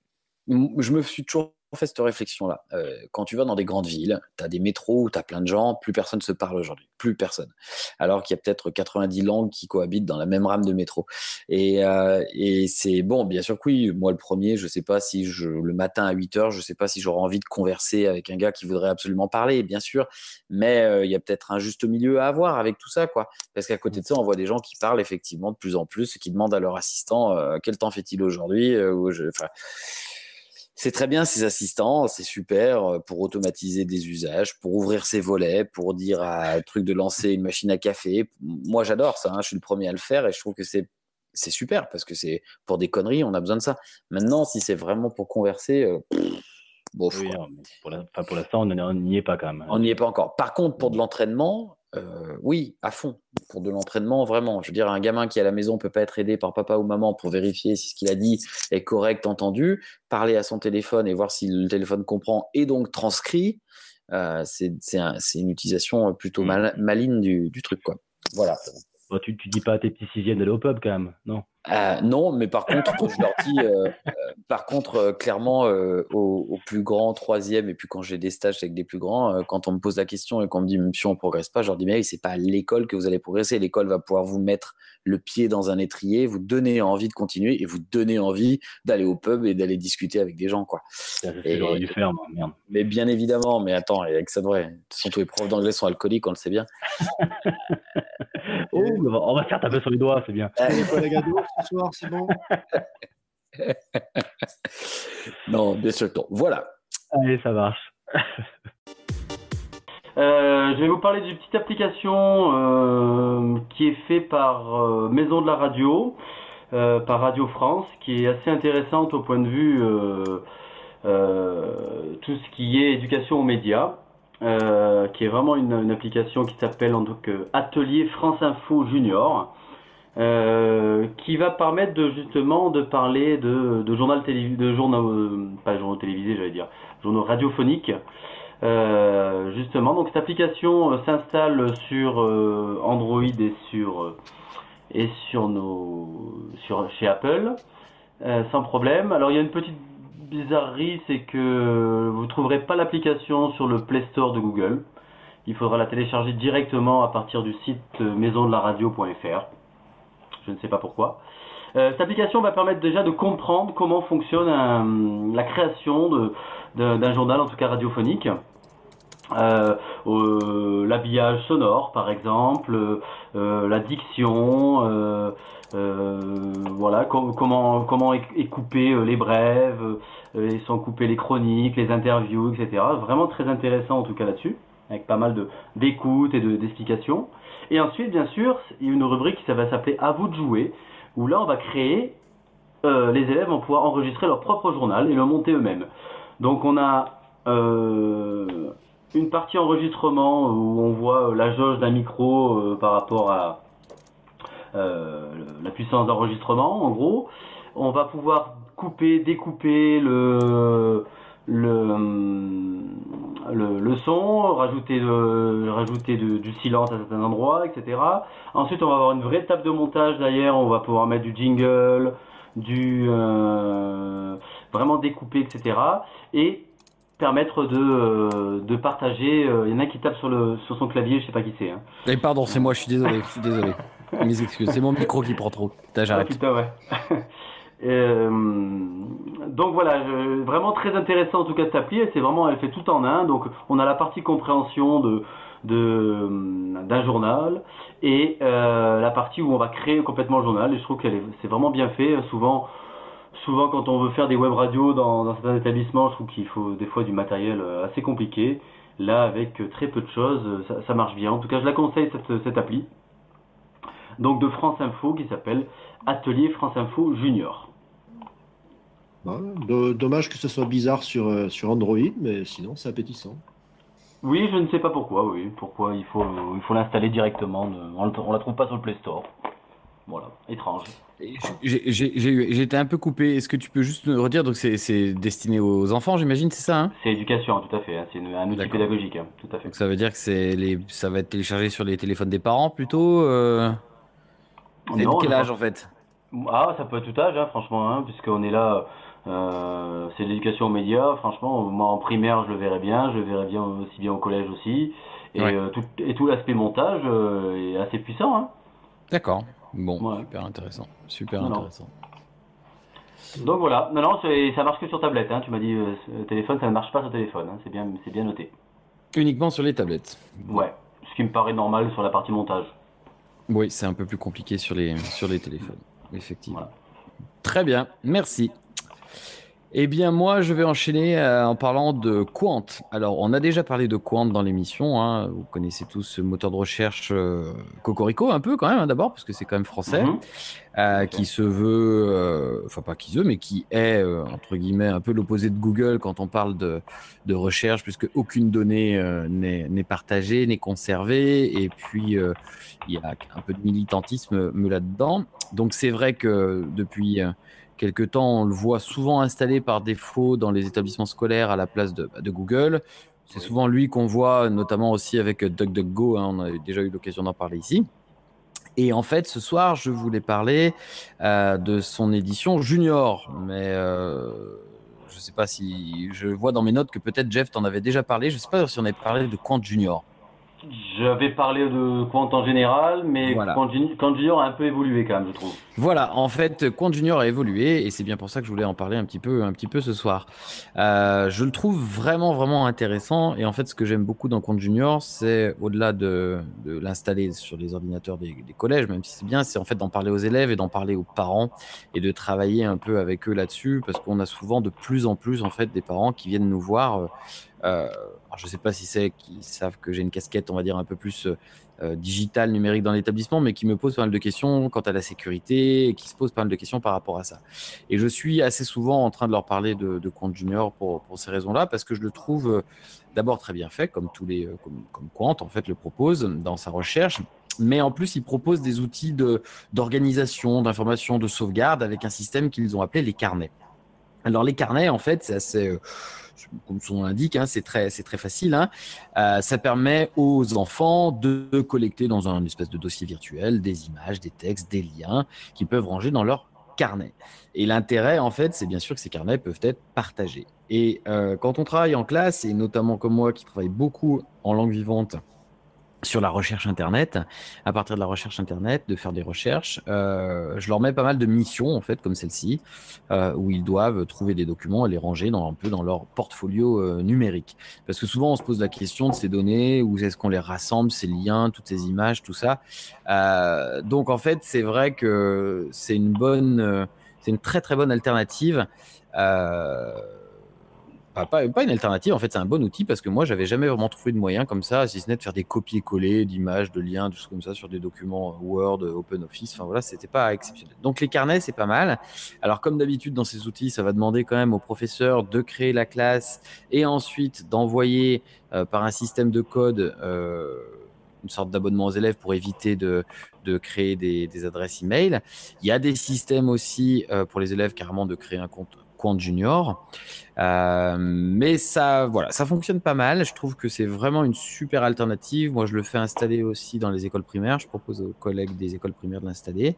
m- je me suis toujours fait cette réflexion-là. Euh, quand tu vas dans des grandes villes, tu as des métros où tu as plein de gens, plus personne se parle aujourd'hui. Plus personne. Alors qu'il y a peut-être quatre-vingt-dix langues qui cohabitent dans la même rame de métro. Et, euh, et c'est bon, bien sûr que oui, moi le premier, je sais pas si je, le matin à huit heures, je sais pas si j'aurais envie de converser avec un gars qui voudrait absolument parler, bien sûr. Mais euh, il y a peut-être un juste milieu à avoir avec tout ça, quoi. Parce qu'à côté de ça, on voit des gens qui parlent effectivement de plus en plus, qui demandent à leur assistant euh, quel temps fait-il aujourd'hui euh, ou je- enfin, c'est très bien ces assistants, c'est super euh, pour automatiser des usages, pour ouvrir ses volets, pour dire à un truc de lancer une machine à café. Moi, j'adore ça, hein, je suis le premier à le faire et je trouve que c'est c'est super parce que c'est pour des conneries, on a besoin de ça. Maintenant, si c'est vraiment pour converser, euh, pff, bof, Oui, quoi. non, mais pour la- enfin, pour l'instant, on n'y- on n'y est pas quand même. On n'y est pas encore. Par contre, pour de l'entraînement, euh, oui, à fond, pour de l'entraînement, vraiment. Je veux dire, un gamin qui est à la maison ne peut pas être aidé par papa ou maman pour vérifier si ce qu'il a dit est correct, entendu, parler à son téléphone et voir si le téléphone comprend et donc transcrit, euh, c'est, c'est, un, c'est une utilisation plutôt mal, maligne du, du truc, quoi. Voilà. Bon, tu, tu dis pas à tes petits sixièmes d'aller au pub quand même, non? Euh, non, mais par contre, je leur dis, euh, euh, par contre, euh, clairement, euh, aux, aux plus grands, troisième, et puis quand j'ai des stages avec des plus grands, euh, quand on me pose la question et qu'on me dit, monsieur, on progresse pas, je leur dis, mais oui, c'est pas à l'école que vous allez progresser. L'école va pouvoir vous mettre le pied dans un étrier, vous donner envie de continuer et vous donner envie d'aller au pub et d'aller discuter avec des gens, quoi. C'est ce que j'aurais dû faire, moi, merde. Mais bien évidemment, mais attends, avec ça, ouais, de toute façon, tous les profs d'anglais sont alcooliques, on le sait bien. Oh, on va faire taper sur les doigts, c'est bien. Il n'y a pas la gado ce soir, c'est bon. Non, bien sûr, non. Voilà. Allez, ça marche. Euh, je vais vous parler d'une petite application euh, qui est faite par euh, Maison de la Radio, euh, par Radio France, qui est assez intéressante au point de vue euh, euh, tout ce qui est éducation aux médias, euh, qui est vraiment une, une application qui s'appelle en donc euh, Atelier France Info Junior, euh, qui va permettre de justement de parler de, de journal télévisé, de journaux, euh, pas journaux télévisés, j'allais dire, journaux radiophoniques. Euh, justement, donc cette application euh, s'installe sur euh, Android et sur euh, et sur nos sur chez Apple euh, sans problème. Alors il y a une petite bizarrerie, c'est que vous ne trouverez pas l'application sur le Play Store de Google. Il faudra la télécharger directement à partir du site euh, maison de la radio point f r. Je ne sais pas pourquoi. Euh, cette application va permettre déjà de comprendre comment fonctionne un, la création de, de, d'un journal, en tout cas radiophonique. Euh, euh, l'habillage sonore par exemple, euh, la diction, euh, euh, voilà, com- comment comment est, est coupé euh, les brèves, euh, et sont coupées les chroniques, les interviews, et cetera. Vraiment très intéressant en tout cas là-dessus, avec pas mal de d'écoute et de, d'explications. Et ensuite, bien sûr, il y a une rubrique qui ça va s'appeler À vous de jouer, où là on va créer, euh, les élèves vont pouvoir enregistrer leur propre journal et le monter eux-mêmes. Donc on a euh, une partie enregistrement où on voit la jauge d'un micro euh, par rapport à euh, la puissance d'enregistrement, en gros. On va pouvoir couper, découper le, le, le, le son, rajouter, de, rajouter de, du silence à certains endroits, et cetera. Ensuite, on va avoir une vraie table de montage derrière, on va pouvoir mettre du jingle, du euh, vraiment découper, et cetera. Et permettre de, euh, de partager. Il euh, y en a qui tape sur, le, sur son clavier, je sais pas qui c'est. Hein. Et pardon, c'est moi, je suis désolé, je suis désolé. Mes excuses, c'est mon micro qui prend trop. T'as, j'arrête. Ah, putain, ouais. euh, donc voilà, je, vraiment très intéressant en tout cas cette appli. Elle, c'est vraiment, elle fait tout en un. Donc on a la partie compréhension de, de, d'un journal et euh, la partie où on va créer complètement le journal. Et je trouve que c'est vraiment bien fait. Souvent, Souvent, quand on veut faire des web radios dans, dans certains établissements, je trouve qu'il faut des fois du matériel assez compliqué. Là, avec très peu de choses, ça, ça marche bien. En tout cas, je la conseille, cette, cette appli. Donc, de France Info, qui s'appelle Atelier France Info Junior. Bah, de, dommage que ce soit bizarre sur, sur Android, mais sinon, c'est appétissant. Oui, je ne sais pas pourquoi, oui. Pourquoi il faut, il faut l'installer directement. On ne la trouve pas sur le Play Store. Voilà, étrange. J'ai, j'ai, j'ai, j'ai été un peu coupé. Est-ce que tu peux juste nous redire? Donc, c'est, c'est destiné aux enfants, j'imagine, c'est ça, hein? C'est éducation, tout à fait. Hein. C'est une, un outil D'accord. pédagogique, hein. Tout à fait. Donc, ça veut dire que c'est les, ça va être téléchargé sur les téléphones des parents plutôt euh... C'est de quel âge pense... en fait? Ah, ça peut être tout âge, hein, franchement, hein, puisqu'on est là. Euh, c'est l'éducation aux médias. Franchement, moi en primaire, je le verrais bien. Je le verrais bien aussi bien au collège aussi. Et, ouais. euh, tout, et tout l'aspect montage euh, est assez puissant. Hein. D'accord. Bon, ouais. super intéressant, super non, intéressant. Non. Donc voilà, non, non, ça marche que sur tablette. Hein. Tu m'as dit euh, téléphone, ça ne marche pas sur téléphone. Hein. C'est bien, c'est bien noté. Uniquement sur les tablettes. Ouais, ce qui me paraît normal sur la partie montage. Oui, c'est un peu plus compliqué sur les sur les téléphones, effectivement. Voilà. Très bien, merci. Eh bien, moi, je vais enchaîner euh, en parlant de Quant. Alors, on a déjà parlé de Quant dans l'émission. Hein. Vous connaissez tous ce moteur de recherche euh, Cocorico, un peu quand même, hein, d'abord, parce que c'est quand même français, Mhm. euh, Ok. qui se veut, euh, enfin pas qui se veut, mais qui est, euh, entre guillemets, un peu l'opposé de Google quand on parle de, de recherche, puisque aucune donnée euh, n'est n'est partagée, n'est conservée, et puis euh, il y a un peu de militantisme euh, là-dedans. Donc, c'est vrai que depuis... euh, quelque temps, on le voit souvent installé par défaut dans les établissements scolaires à la place de, de Google. C'est Oui. souvent lui qu'on voit, notamment aussi avec DuckDuckGo. Hein, on a déjà eu l'occasion d'en parler ici. Et en fait, ce soir, je voulais parler euh, de son édition junior. Mais euh, je ne sais pas si... Je vois dans mes notes que peut-être Jeff t'en avait déjà parlé. Je ne sais pas si on avait parlé de Quant Junior. J'avais parlé de Quant en général, mais Voilà. Quant Juni- Quant Junior a un peu évolué quand même, je trouve. Voilà, en fait, Quant Junior a évolué et c'est bien pour ça que je voulais en parler un petit peu, un petit peu ce soir. Euh, je le trouve vraiment, vraiment intéressant et en fait, ce que j'aime beaucoup dans Quant Junior, c'est au-delà de, de l'installer sur les ordinateurs des, des collèges, même si c'est bien, c'est en fait d'en parler aux élèves et d'en parler aux parents et de travailler un peu avec eux là-dessus parce qu'on a souvent de plus en plus en fait des parents qui viennent nous voir. Euh, euh, alors je ne sais pas si c'est qu'ils savent que j'ai une casquette, on va dire, un peu plus euh, digitale, numérique dans l'établissement, mais qui me posent pas mal de questions quant à la sécurité et qui se posent pas mal de questions par rapport à ça. Et je suis assez souvent en train de leur parler de, de Quant Junior pour, pour ces raisons-là, parce que je le trouve euh, d'abord très bien fait, comme tous les, euh, comme, comme Quant en fait le propose dans sa recherche. Mais en plus, ils proposent des outils de, d'organisation, d'information, de sauvegarde avec un système qu'ils ont appelé les carnets. Alors les carnets, en fait, c'est assez, euh, comme son nom l'indique, hein, c'est très, c'est très facile. Hein. Euh, ça permet aux enfants de collecter dans un espèce de dossier virtuel des images, des textes, des liens qu'ils peuvent ranger dans leur carnet. Et l'intérêt, en fait, c'est bien sûr que ces carnets peuvent être partagés. Et euh, quand on travaille en classe, et notamment comme moi qui travaille beaucoup en langue vivante, sur la recherche Internet, à partir de la recherche Internet, de faire des recherches. Euh, je leur mets pas mal de missions, en fait, comme celle-ci, euh, où ils doivent trouver des documents et les ranger dans, un peu dans leur portfolio euh, numérique. Parce que souvent, on se pose la question de ces données, où est-ce qu'on les rassemble, ces liens, toutes ces images, tout ça. Euh, donc, en fait, c'est vrai que c'est une bonne, euh, c'est une très, très bonne alternative. Euh, Pas, pas, pas une alternative, en fait, c'est un bon outil parce que moi, j'avais jamais vraiment trouvé de moyen comme ça, si ce n'est de faire des copier-coller d'images, de liens, de choses comme ça sur des documents Word, OpenOffice. Enfin voilà, c'était pas exceptionnel. Donc les carnets, c'est pas mal. Alors comme d'habitude dans ces outils, ça va demander quand même au professeur de créer la classe et ensuite d'envoyer euh, par un système de code euh, une sorte d'abonnement aux élèves pour éviter de, de créer des, des adresses email. Il y a des systèmes aussi euh, pour les élèves carrément de créer un compte Quant Junior. Euh, mais ça, voilà, ça fonctionne pas mal. Je trouve que c'est vraiment une super alternative. Moi, je le fais installer aussi dans les écoles primaires. Je propose aux collègues des écoles primaires de l'installer.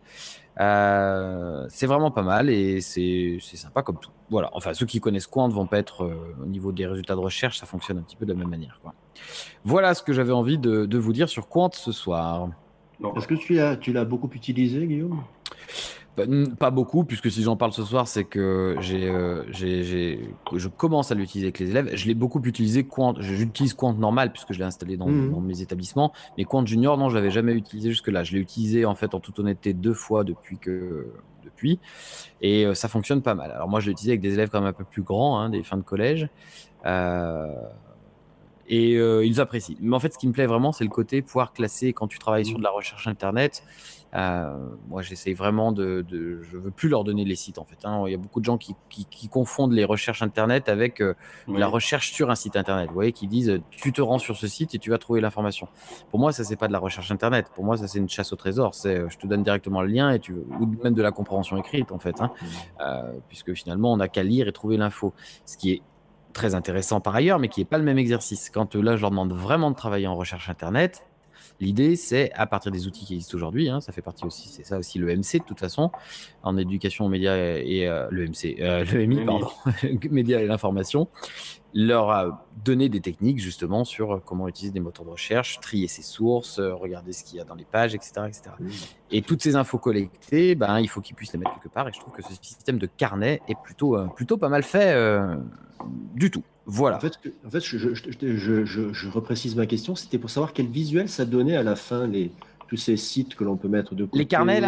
Euh, c'est vraiment pas mal et c'est, c'est sympa comme tout. Voilà. Enfin, ceux qui connaissent Quant vont pas être euh, au niveau des résultats de recherche, ça fonctionne un petit peu de la même manière, quoi. Voilà ce que j'avais envie de, de vous dire sur Quant ce soir. Donc, Est-ce que tu l'as, tu l'as beaucoup utilisé, Guillaume? Bah, n- Pas beaucoup, puisque si j'en parle ce soir, c'est que j'ai, euh, j'ai, j'ai- que je commence à l'utiliser avec les élèves. Je l'ai beaucoup utilisé Quant, j'utilise Quant normal puisque je l'ai installé dans, Mhm. dans mes établissements, mais Quant Junior, non, je l'avais jamais utilisé jusque-là. Je l'ai utilisé en fait en toute honnêteté deux fois depuis que depuis, et euh, ça fonctionne pas mal. Alors moi, je l'ai utilisé avec des élèves quand même un peu plus grands, hein, des fins de collège. Euh, et euh, ils apprécient. Mais en fait, ce qui me plaît vraiment, c'est le côté pouvoir classer quand tu travailles sur de la recherche Internet. Euh, moi, j'essaye vraiment de, de. Je veux plus leur donner les sites, en fait. Hein. Il y a beaucoup de gens qui, qui, qui confondent les recherches Internet avec euh, oui. la recherche sur un site Internet. Vous voyez, qui disent euh, tu te rends sur ce site et tu vas trouver l'information. Pour moi, ça, c'est pas de la recherche Internet. Pour moi, ça, c'est une chasse au trésor. C'est, euh, je te donne directement le lien et tu, ou même de la compréhension écrite, en fait. Hein. Euh, puisque finalement, on n'a qu'à lire et trouver l'info. Ce qui est très intéressant par ailleurs, mais qui n'est pas le même exercice. Quand euh, là, je leur demande vraiment de travailler en recherche Internet, l'idée, c'est à partir des outils qui existent aujourd'hui, hein, ça fait partie aussi, c'est ça aussi le M C de toute façon, en éducation aux médias et, et euh, le M C, euh, le M I, Le M I. pardon, médias et l'information, leur a donné des techniques justement sur comment utiliser des moteurs de recherche, trier ses sources, euh, regarder ce qu'il y a dans les pages, et cetera, et cetera. Et toutes ces infos collectées, ben, il faut qu'ils puissent les mettre quelque part. Et je trouve que ce système de carnet est plutôt, euh, plutôt pas mal fait euh, du tout. Voilà. En fait, que- en fait je, je, je, je, je- je reprécise ma question. C'était pour savoir quel visuel ça donnait à la fin, les, tous ces sites que l'on peut mettre de côté. Les carnets, là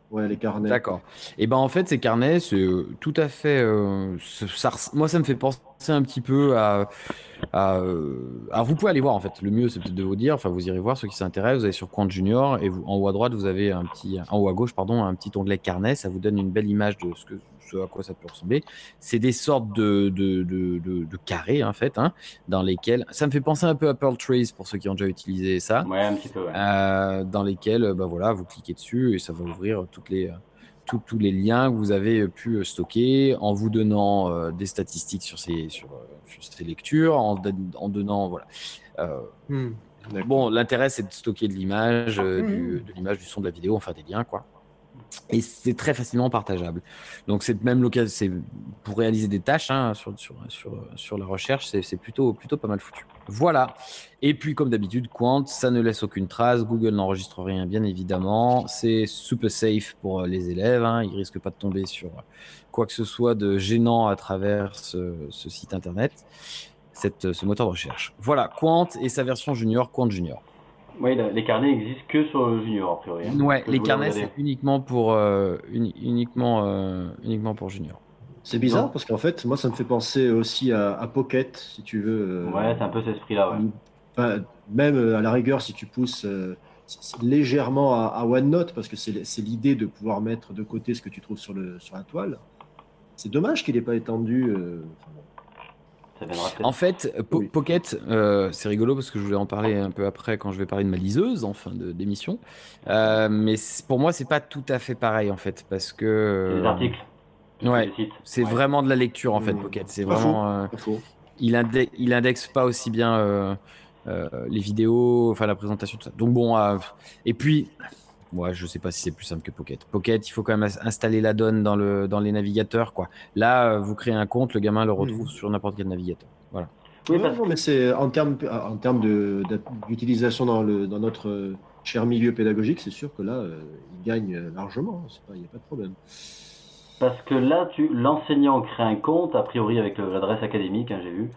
Ouais, les carnets. D'accord. Et ben en fait, ces carnets, c'est euh, tout à fait. euh, ce- ça res- moi, ça me fait penser un petit peu à, à, euh, alors, vous pouvez aller voir en fait. Le mieux, c'est peut-être de vous dire. Enfin, vous irez voir ceux qui s'intéressent. Vous allez sur Quant Junior et vous, en haut à droite, vous avez un petit, en haut à gauche, pardon, un petit onglet carnet. Ça vous donne une belle image de ce que, ce à quoi ça peut ressembler. C'est des sortes de, de, de, de, de carrés en fait, hein, dans lesquels ça me fait penser un peu à Pearl Trace pour ceux qui ont déjà utilisé ça, Ouais, un petit peu, ouais. euh, dans lesquels, euh, bah voilà, vous cliquez dessus et ça va ouvrir toutes les, euh, tous tous les liens que vous avez pu euh, stocker en vous donnant euh, des statistiques sur ces, sur, euh, sur ces lectures, en, don- en donnant, voilà. Euh, Hmm, d'accord. bon, l'intérêt, c'est de stocker de l'image, euh, Mhm. du, de l'image, du son, de la vidéo, enfin des liens, quoi. Et c'est très facilement partageable. Donc, c'est même l'occasion, c'est pour réaliser des tâches hein, sur, sur, sur, sur la recherche, c'est c'est plutôt, plutôt pas mal foutu. Voilà. Et puis, comme d'habitude, Quant, ça ne laisse aucune trace. Google n'enregistre rien, bien évidemment. C'est super safe pour euh, les élèves. Hein. Ils risquent pas de tomber sur euh, quoi que ce soit de gênant à travers ce, ce site internet, cette, ce moteur de recherche. Voilà, Quant et sa version junior, Quant Junior. Oui, la- les carnets existent que sur le junior, a priori. hein. Ouais, Que je les voulais carnets, regarder. c'est uniquement pour, euh, uni- uniquement, euh, uniquement pour junior. C'est bizarre Non. parce qu'en fait, moi, ça me fait penser aussi à, à Pocket, si tu veux. euh, Ouais, c'est un peu cet esprit-là, ouais. Enfin, même euh, à la rigueur, si tu pousses euh, c'est- c'est légèrement à, à OneNote, parce que c'est c'est l'idée de pouvoir mettre de côté ce que tu trouves sur, le, sur la toile. C'est dommage qu'il n'ait pas étendu. euh, enfin, bon. Ça viendra peut-être. En fait, Po- Oui. Pocket, euh, c'est rigolo parce que je voulais en parler un peu après quand je vais parler de ma liseuse en fin de- d'émission. Euh, mais c'est- pour moi, c'est pas tout à fait pareil en fait parce que C'est des euh, articles. plus que ouais, des sites. c'est Ouais. vraiment de la lecture en fait, Hmm. Pocket. C'est Pas faux, vraiment, euh, pas faux. il, indé- il indexe pas aussi bien euh, euh, les vidéos, enfin la présentation, tout ça. Donc bon, euh, et puis. Ouais, je sais pas si c'est plus simple que Pocket. Pocket, il faut quand même ins- installer la donne dans, le, dans les navigateurs, quoi. Là, euh, vous créez un compte, le gamin le retrouve Mhm. sur n'importe quel navigateur. Voilà. Oui, Ouais, parce non, mais c'est en termes en termes de- de- d'utilisation dans, le, dans notre euh, cher milieu pédagogique, c'est sûr que là, euh, il gagne euh, largement. hein, c'est pas- Il n'y a pas de problème. Parce que là, tu, l'enseignant crée un compte, a priori avec le- l'adresse académique, hein, j'ai vu.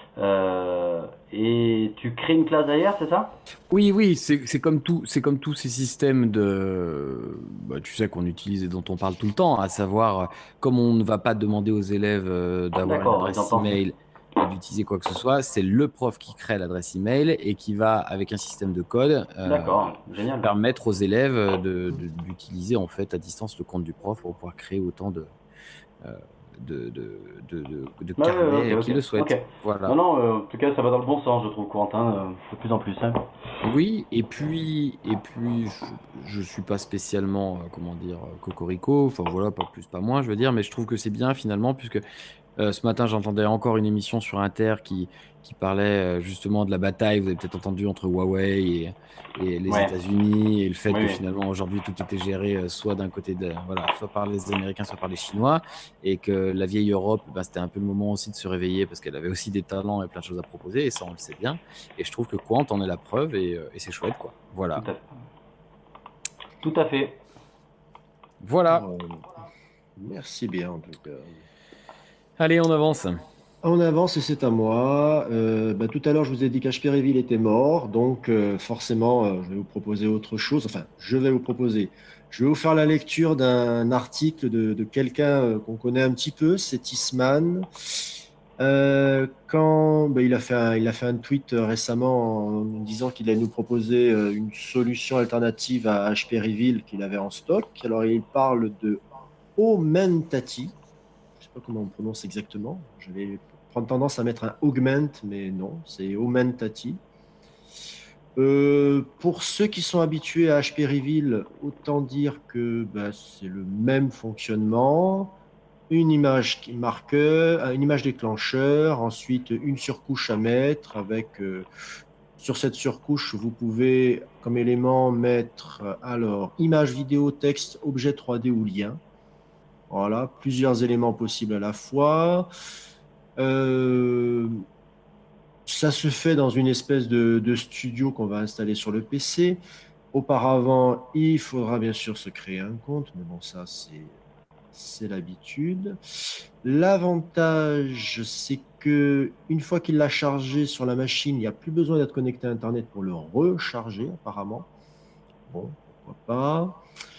Euh, et tu crées une classe derrière, c'est ça? Oui, oui, c'est c'est comme tout, c'est comme tous ces systèmes de, bah, tu sais qu'on utilise et dont on parle tout le temps, à savoir, euh, comme on ne va pas demander aux élèves euh, d'avoir une D'accord, ils adresse en pensent. email et d'utiliser quoi que ce soit, c'est le prof qui crée l'adresse email et qui va, avec un système de code, euh, D'accord, génial. permettre aux élèves de- de- d'utiliser en fait à distance le compte du prof pour pouvoir créer autant de, euh, de, de, de, de- de Ouais, ouais, carnets ok, qu'ils ok. le souhaitent. Ok. Voilà. Non, non, euh, en tout cas, ça va dans le bon sens, je trouve, Corentin, euh, de plus en plus simple. Oui, et puis, et puis je, je suis pas spécialement, euh, comment dire, euh, cocorico, enfin voilà, pas plus, pas moins, je veux dire, mais je trouve que c'est bien finalement, puisque euh, ce matin j'entendais encore une émission sur Inter qui, qui parlait euh, justement de la bataille, vous avez peut-être entendu, entre Huawei et, et les Ouais. États-Unis, et le fait Oui, que oui. finalement aujourd'hui tout était géré euh, soit d'un côté, de, voilà, soit par les Américains, soit par les Chinois, et que la vieille Europe, ben, c'était un peu le moment aussi de se réveiller parce qu'elle avait aussi des talents et plein de choses à proposer, et ça on le sait bien. Et je trouve que Quant en est la preuve et, euh, et c'est chouette, quoi. Voilà. Tout à fait. Tout à fait. Voilà. Euh, merci bien en tout cas. Allez, on avance. On avance et c'est à moi. Euh, bah, tout à l'heure, je vous ai dit qu'Ashperryville était mort, donc euh, forcément, euh, je vais vous proposer autre chose. Enfin, je vais vous proposer. Je vais vous faire la lecture d'un article de, de quelqu'un euh, qu'on connaît un petit peu, c'est Eastman. Euh, quand bah, il a fait un, il a fait un tweet euh, récemment en nous disant qu'il allait nous proposer euh, une solution alternative à Ashperryville qu'il avait en stock. Alors, il parle de Aumentati. Je sais pas comment on prononce exactement. Je vais prendre tendance à mettre un augment, mais non, c'est Aumentati. Euh, pour ceux qui sont habitués à Ashperryville, autant dire que bah, c'est le même fonctionnement. Une image qui marqueur, une image déclencheur, ensuite une surcouche à mettre avec euh, sur cette surcouche, vous pouvez comme élément mettre euh, alors image, vidéo, texte, objet trois D ou lien. Voilà, plusieurs éléments possibles à la fois. Euh, ça se fait dans une espèce de, de studio qu'on va installer sur le P C. Auparavant, il faudra bien sûr se créer un compte, mais bon, ça, c'est, c'est l'habitude. L'avantage, c'est que une fois qu'il l'a chargé sur la machine, il n'y a plus besoin d'être connecté à Internet pour le recharger, apparemment. Bon, pourquoi pas.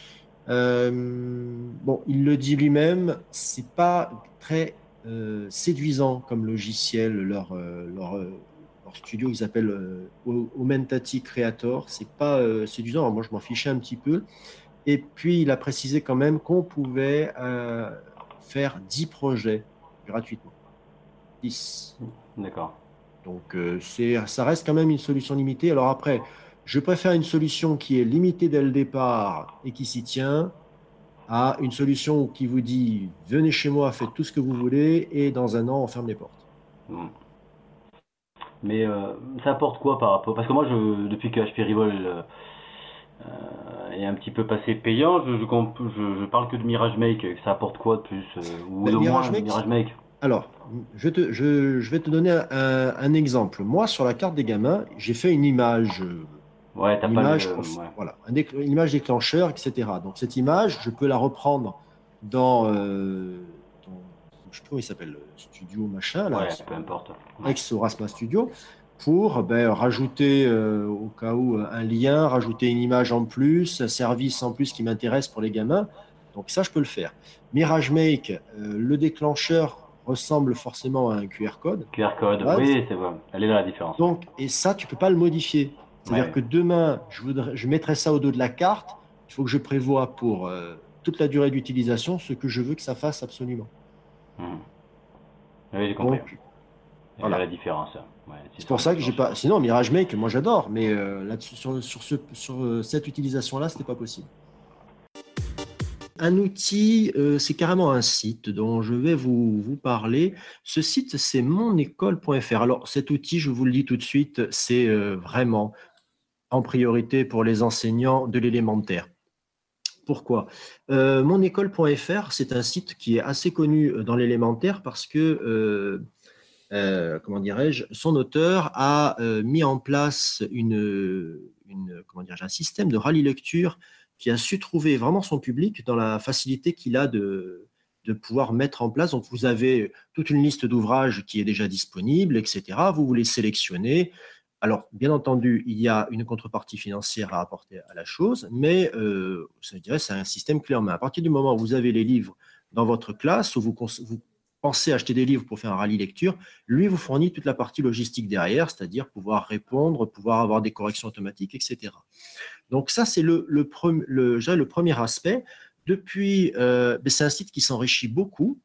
Euh, bon, il le dit lui-même, c'est pas très euh, séduisant comme logiciel. Leur, euh, leur, euh, leur studio, ils appellent euh, Aumentati Creator. C'est pas euh, séduisant. Alors moi, je m'en fichais un petit peu. Et puis, il a précisé quand même qu'on pouvait euh, faire dix projets gratuitement. dix. D'accord. Donc, euh, c'est, ça reste quand même une solution limitée. Alors après, je préfère une solution qui est limitée dès le départ et qui s'y tient à une solution qui vous dit venez chez moi, faites tout ce que vous voulez et dans un an, on ferme les portes. Mm. Mais euh, ça apporte quoi par rapport? Parce que moi, je, depuis que H P Revol euh, euh, est un petit peu passé payant, je, je, comp- je, je parle que de Mirage Make. Ça apporte quoi de plus euh, ou Ben, de Mirage moins Make, Mirage Make? alors, je, te- je- je vais te donner un, un exemple. Moi, sur la carte des gamins, j'ai fait une image, euh, Ouais, t'as une pas image, le. prof- Ouais. voilà, un déc- une image déclencheur, et cetera. Donc, cette image, je peux la reprendre dans, euh, dans- je sais pas comment il s'appelle, euh, Studio machin, là, Ouais, peu importe. Ouais. ex Aurasma Studio, pour ben, rajouter euh, au cas où un lien, rajouter une image en plus, un service en plus qui m'intéresse pour les gamins. Donc ça, je peux le faire. Mirage Make, euh, le déclencheur ressemble forcément à un Q R code. Q R code, base. oui, c'est vrai. Elle est là la différence. Donc, et ça, tu peux pas le modifier. C'est-à-dire Ouais. que demain, je, voudrais, je mettrai ça au dos de la carte. Il faut que je prévoie pour euh, toute la durée d'utilisation ce que je veux que ça fasse absolument. Mhm. Oui, j'ai compris. Donc, Elle voilà. est là la différence. Ouais, c'est pour ça que j'ai pas. Sinon, Mirage Make, moi j'adore, mais euh, là-dessus, sur, sur, ce, sur euh, cette utilisation-là, c'était pas possible. Un outil, euh, c'est carrément un site dont je vais vous, vous parler. Ce site, c'est mon école point F R. Alors, cet outil, je vous le dis tout de suite, c'est euh, vraiment en priorité pour les enseignants de l'élémentaire. Pourquoi? euh, mon école point F R, c'est un site qui est assez connu dans l'élémentaire parce que, euh, euh, comment dirais-je, son auteur a euh, mis en place une, une, comment dirais-je, un système de rallye lecture qui a su trouver vraiment son public dans la facilité qu'il a de, de pouvoir mettre en place. Donc, vous avez toute une liste d'ouvrages qui est déjà disponible, et cetera. Vous vous les sélectionnez. Alors, bien entendu, il y a une contrepartie financière à apporter à la chose, mais euh, je dirais c'est un système clé en main. À partir du moment où vous avez les livres dans votre classe, où vous, vous pensez acheter des livres pour faire un rallye lecture, lui vous fournit toute la partie logistique derrière, c'est-à-dire pouvoir répondre, pouvoir avoir des corrections automatiques, et cetera. Donc ça, c'est le, le, le, le premier aspect. Depuis, euh, c'est un site qui s'enrichit beaucoup.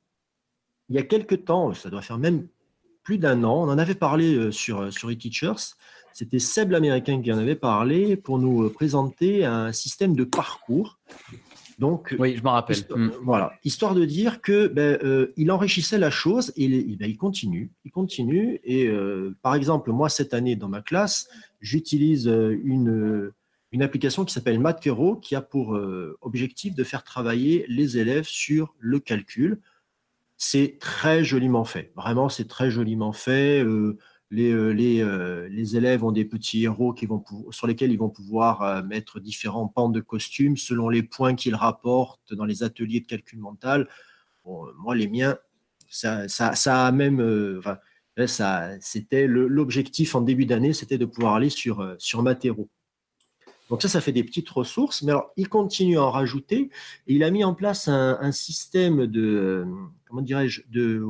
Il y a quelques temps, ça doit faire même plus d'un an, on en avait parlé sur, sur eTeachers, c'était Seb l'Américain qui en avait parlé pour nous présenter un système de parcours. Donc, oui, je m'en rappelle. Histoire, mmh. Voilà, histoire de dire que ben, euh, il enrichissait la chose et il, ben, il continue, il continue. Et euh, par exemple, moi cette année dans ma classe, j'utilise une, une application qui s'appelle Mathkero qui a pour euh, objectif de faire travailler les élèves sur le calcul. C'est très joliment fait, vraiment c'est très joliment fait. Euh, Les, les, euh, les élèves ont des petits héros qui vont pou- sur lesquels ils vont pouvoir euh, mettre différents pans de costumes selon les points qu'ils rapportent dans les ateliers de calcul mental. Bon, euh, moi, les miens, ça, ça, ça a même... Euh, enfin, ça, c'était le, l'objectif en début d'année, c'était de pouvoir aller sur, euh, sur Mathero. Donc ça, ça fait des petites ressources. Mais alors, il continue à en rajouter. Et il a mis en place un, un système de... Euh, comment dirais-je de,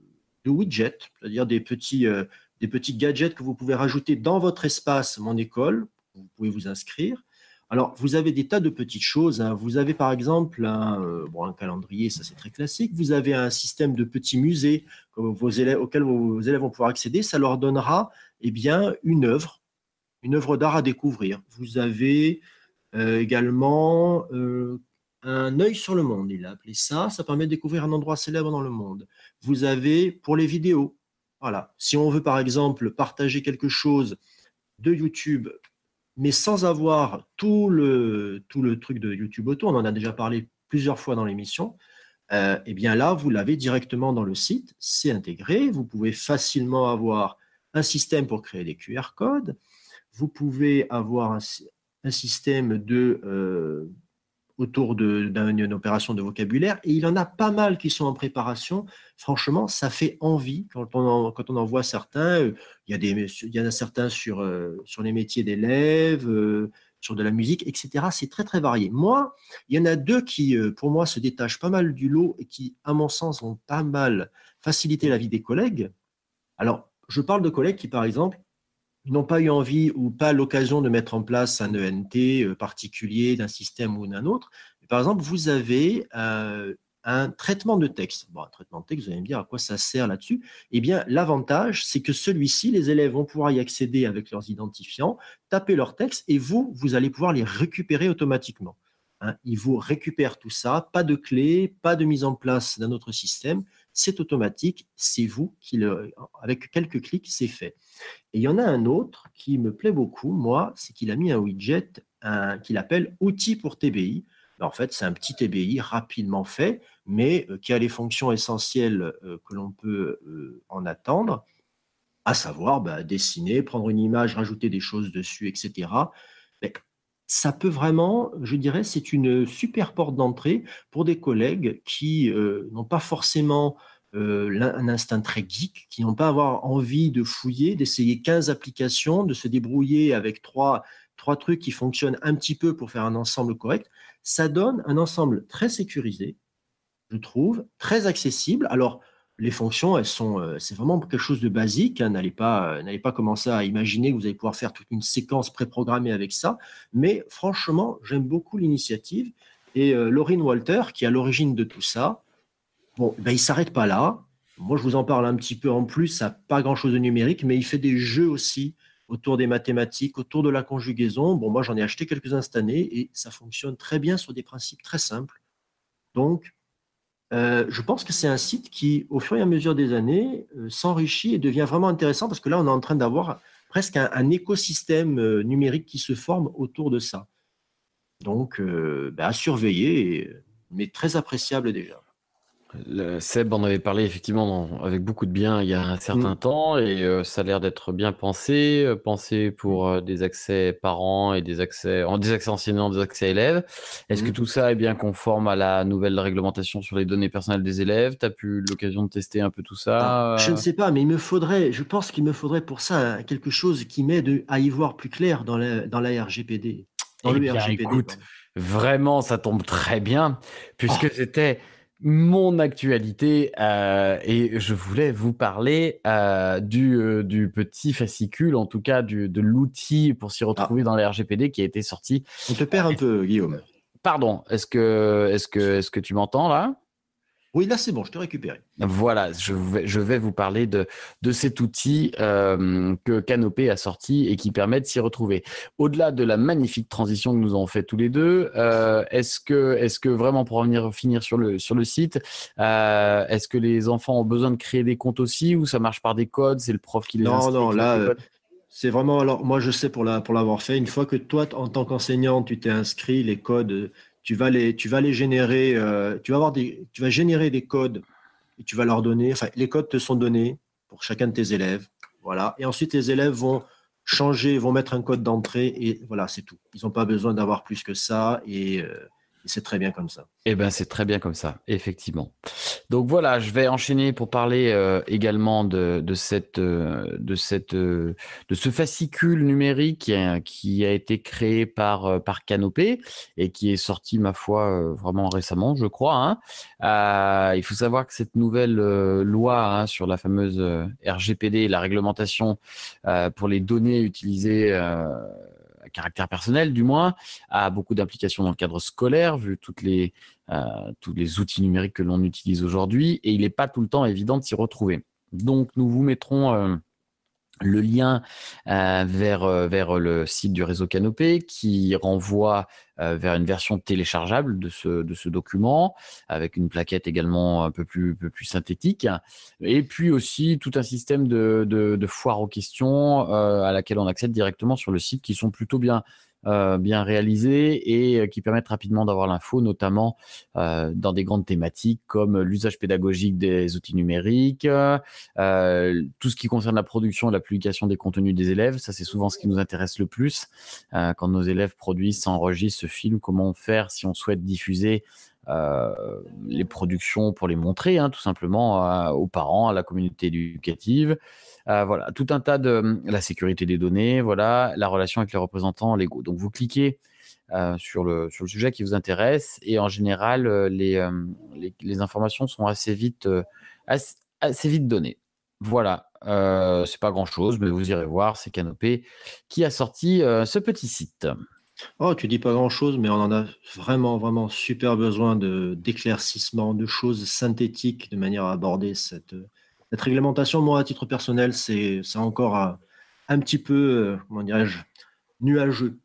de widgets, c'est-à-dire des petits... Euh, des petits gadgets que vous pouvez rajouter dans votre espace Mon École. Vous pouvez vous inscrire. Alors, vous avez des tas de petites choses. Hein. Vous avez par exemple un, euh, bon, un calendrier, ça c'est très classique. Vous avez un système de petits musées que vos élèves, auxquels vos élèves vont pouvoir accéder. Ça leur donnera eh bien, une œuvre, une œuvre d'art à découvrir. Vous avez euh, également euh, un œil sur le monde, il a appelé ça. Ça permet de découvrir un endroit célèbre dans le monde. Vous avez pour les vidéos. Voilà. Si on veut, par exemple, partager quelque chose de YouTube, mais sans avoir tout le, tout le truc de YouTube autour, on en a déjà parlé plusieurs fois dans l'émission, euh, eh bien là, vous l'avez directement dans le site, c'est intégré. Vous pouvez facilement avoir un système pour créer des Q R codes. Vous pouvez avoir un, un système de... Euh, autour de, d'une opération de vocabulaire, et il en a pas mal qui sont en préparation. Franchement, ça fait envie quand on en, quand on en voit certains. Il y a, des, il y en a certains sur, euh, sur les métiers d'élèves, euh, sur de la musique, et cetera. C'est très, très varié. Moi, il y en a deux qui, euh, pour moi, se détachent pas mal du lot et qui, à mon sens, vont pas mal faciliter la vie des collègues. Alors, je parle de collègues qui, par exemple, n'ont pas eu envie ou pas l'occasion de mettre en place un E N T euh, particulier d'un système ou d'un autre. Par exemple, vous avez euh, un traitement de texte. Bon, un traitement de texte, vous allez me dire à quoi ça sert là-dessus. Eh bien, l'avantage, c'est que celui-ci, les élèves vont pouvoir y accéder avec leurs identifiants, taper leur texte et vous, vous allez pouvoir les récupérer automatiquement. Hein, ils vous récupèrent tout ça, pas de clé, pas de mise en place d'un autre système. C'est automatique, c'est vous qui le, avec quelques clics, c'est fait. Et il y en a un autre qui me plaît beaucoup, moi, c'est qu'il a mis un widget un, qu'il appelle Outils pour T B I. En fait, c'est un petit T B I rapidement fait, mais euh, qui a les fonctions essentielles euh, que l'on peut euh, en attendre, à savoir bah, dessiner, prendre une image, rajouter des choses dessus, et cetera. Mais ça peut vraiment, je dirais, c'est une super porte d'entrée pour des collègues qui euh, n'ont pas forcément euh, un instinct très geek, qui n'ont pas avoir envie de fouiller, d'essayer quinze applications, de se débrouiller avec trois, trois trucs qui fonctionnent un petit peu pour faire un ensemble correct. Ça donne un ensemble très sécurisé, je trouve, très accessible. Alors, les fonctions, elles sont, euh, c'est vraiment quelque chose de basique. Hein. N'allez pas, euh, n'allez pas commencer à imaginer que vous allez pouvoir faire toute une séquence préprogrammée avec ça. Mais franchement, j'aime beaucoup l'initiative. Et euh, Laurine Walter, qui est à l'origine de tout ça, bon, ben, il ne s'arrête pas là. Moi, je vous en parle un petit peu en plus. Ça n'a pas grand-chose de numérique, mais il fait des jeux aussi autour des mathématiques, autour de la conjugaison. Bon, moi, j'en ai acheté quelques-uns cette année et ça fonctionne très bien sur des principes très simples. Donc, euh, je pense que c'est un site qui, au fur et à mesure des années, euh, s'enrichit et devient vraiment intéressant parce que là, on est en train d'avoir presque un, un écosystème euh, numérique qui se forme autour de ça. Donc, euh, ben, à surveiller, et, mais très appréciable déjà. Le Seb en avait parlé effectivement dans- avec beaucoup de bien il y a un certain Mm. temps et euh, ça a l'air d'être bien pensé, euh, pensé pour euh, des accès parents et des accès, en des accès enseignants, des accès élèves. Est-ce que Mm. tout ça est bien conforme à la nouvelle réglementation sur les données personnelles des élèves? Tu as pu l'occasion de tester un peu tout Alors, ça? je ne euh sais pas, mais il me faudrait, je pense qu'il me faudrait pour ça hein, quelque chose qui m'aide à y voir plus clair dans la, dans la R G P D. Dans Eh le bien, R G P D, écoute, pardon. vraiment, ça tombe très bien, puisque Oh, c'était mon actualité euh, et je voulais vous parler euh, du, euh, du petit fascicule, en tout cas du, de l'outil pour s'y ah, retrouver dans les R G P D qui a été sorti. on te perd un peu, Guillaume. Pardon, est-ce que, est-ce que, est-ce que tu m'entends là? Oui, là, c'est bon, je te récupère. Voilà, je vais, je vais vous parler de, de cet outil euh, que Canopé a sorti et qui permet de s'y retrouver. Au-delà de la magnifique transition que nous avons fait tous les deux, euh, est-ce que, est-ce que vraiment pour revenir finir sur le, sur le site, euh, est-ce que les enfants ont besoin de créer des comptes aussi ou ça marche par des codes? C'est le prof qui les Non, inscrit non, avec là, les euh, codes? c'est vraiment. Alors, moi, je sais pour la, pour l'avoir fait. Une fois que toi, t- en tant qu'enseignant, tu t'es inscrit, les codes, euh, tu vas les, tu vas les générer. euh, tu vas avoir des, tu vas générer des codes et tu vas leur donner. Enfin, les codes te sont donnés pour chacun de tes élèves. Voilà. Et ensuite, les élèves vont changer, vont mettre un code d'entrée et voilà, c'est tout. Ils n'ont pas besoin d'avoir plus que ça et, euh, et c'est très bien comme ça. Eh ben, c'est très bien comme ça, effectivement. Donc voilà, je vais enchaîner pour parler euh, également de, de cette, euh, de cette, euh, de ce fascicule numérique qui a, qui a été créé par euh, par Canopé et qui est sorti ma foi euh, vraiment récemment, je crois. Hein. Euh, il faut savoir que cette nouvelle euh, loi hein, sur la fameuse euh, R G P D, la réglementation euh, pour les données utilisées. Euh, à caractère personnel du moins, a beaucoup d'implications dans le cadre scolaire, vu toutes les, euh, tous les outils numériques que l'on utilise aujourd'hui, et il n'est pas tout le temps évident de s'y retrouver. Donc, nous vous mettrons euh, le lien euh, vers, euh, vers le site du réseau Canopé qui renvoie euh, vers une version téléchargeable de ce, de ce document, avec une plaquette également un peu plus, un peu plus synthétique, et puis aussi tout un système de, de, de foires aux questions euh, à laquelle on accède directement sur le site, qui sont plutôt bien Euh, bien réalisés et euh, qui permettent rapidement d'avoir l'info, notamment euh, dans des grandes thématiques comme l'usage pédagogique des outils numériques, euh, tout ce qui concerne la production et la publication des contenus des élèves. Ça, c'est souvent ce qui nous intéresse le plus. Euh, quand nos élèves produisent, s'enregistrent, se filment, comment faire si on souhaite diffuser euh, les productions pour les montrer, hein, tout simplement à- aux parents, à la communauté éducative. Euh, voilà, tout un tas de la sécurité des données, voilà, la relation avec les représentants légaux. Donc vous cliquez euh, sur le sur le sujet qui vous intéresse et en général euh, les, euh, les les informations sont assez vite euh, assez, assez vite données. Voilà, euh, c'est pas grand chose, mais vous irez voir, c'est Canopé qui a sorti euh, ce petit site. Oh, tu dis pas grand-chose, mais on en a vraiment, vraiment super besoin de d'éclaircissement, de choses synthétiques de manière à aborder cette, euh, cette réglementation. Moi, à titre personnel, c'est c'est encore un, un petit peu, euh, comment dirais-je, nuageux.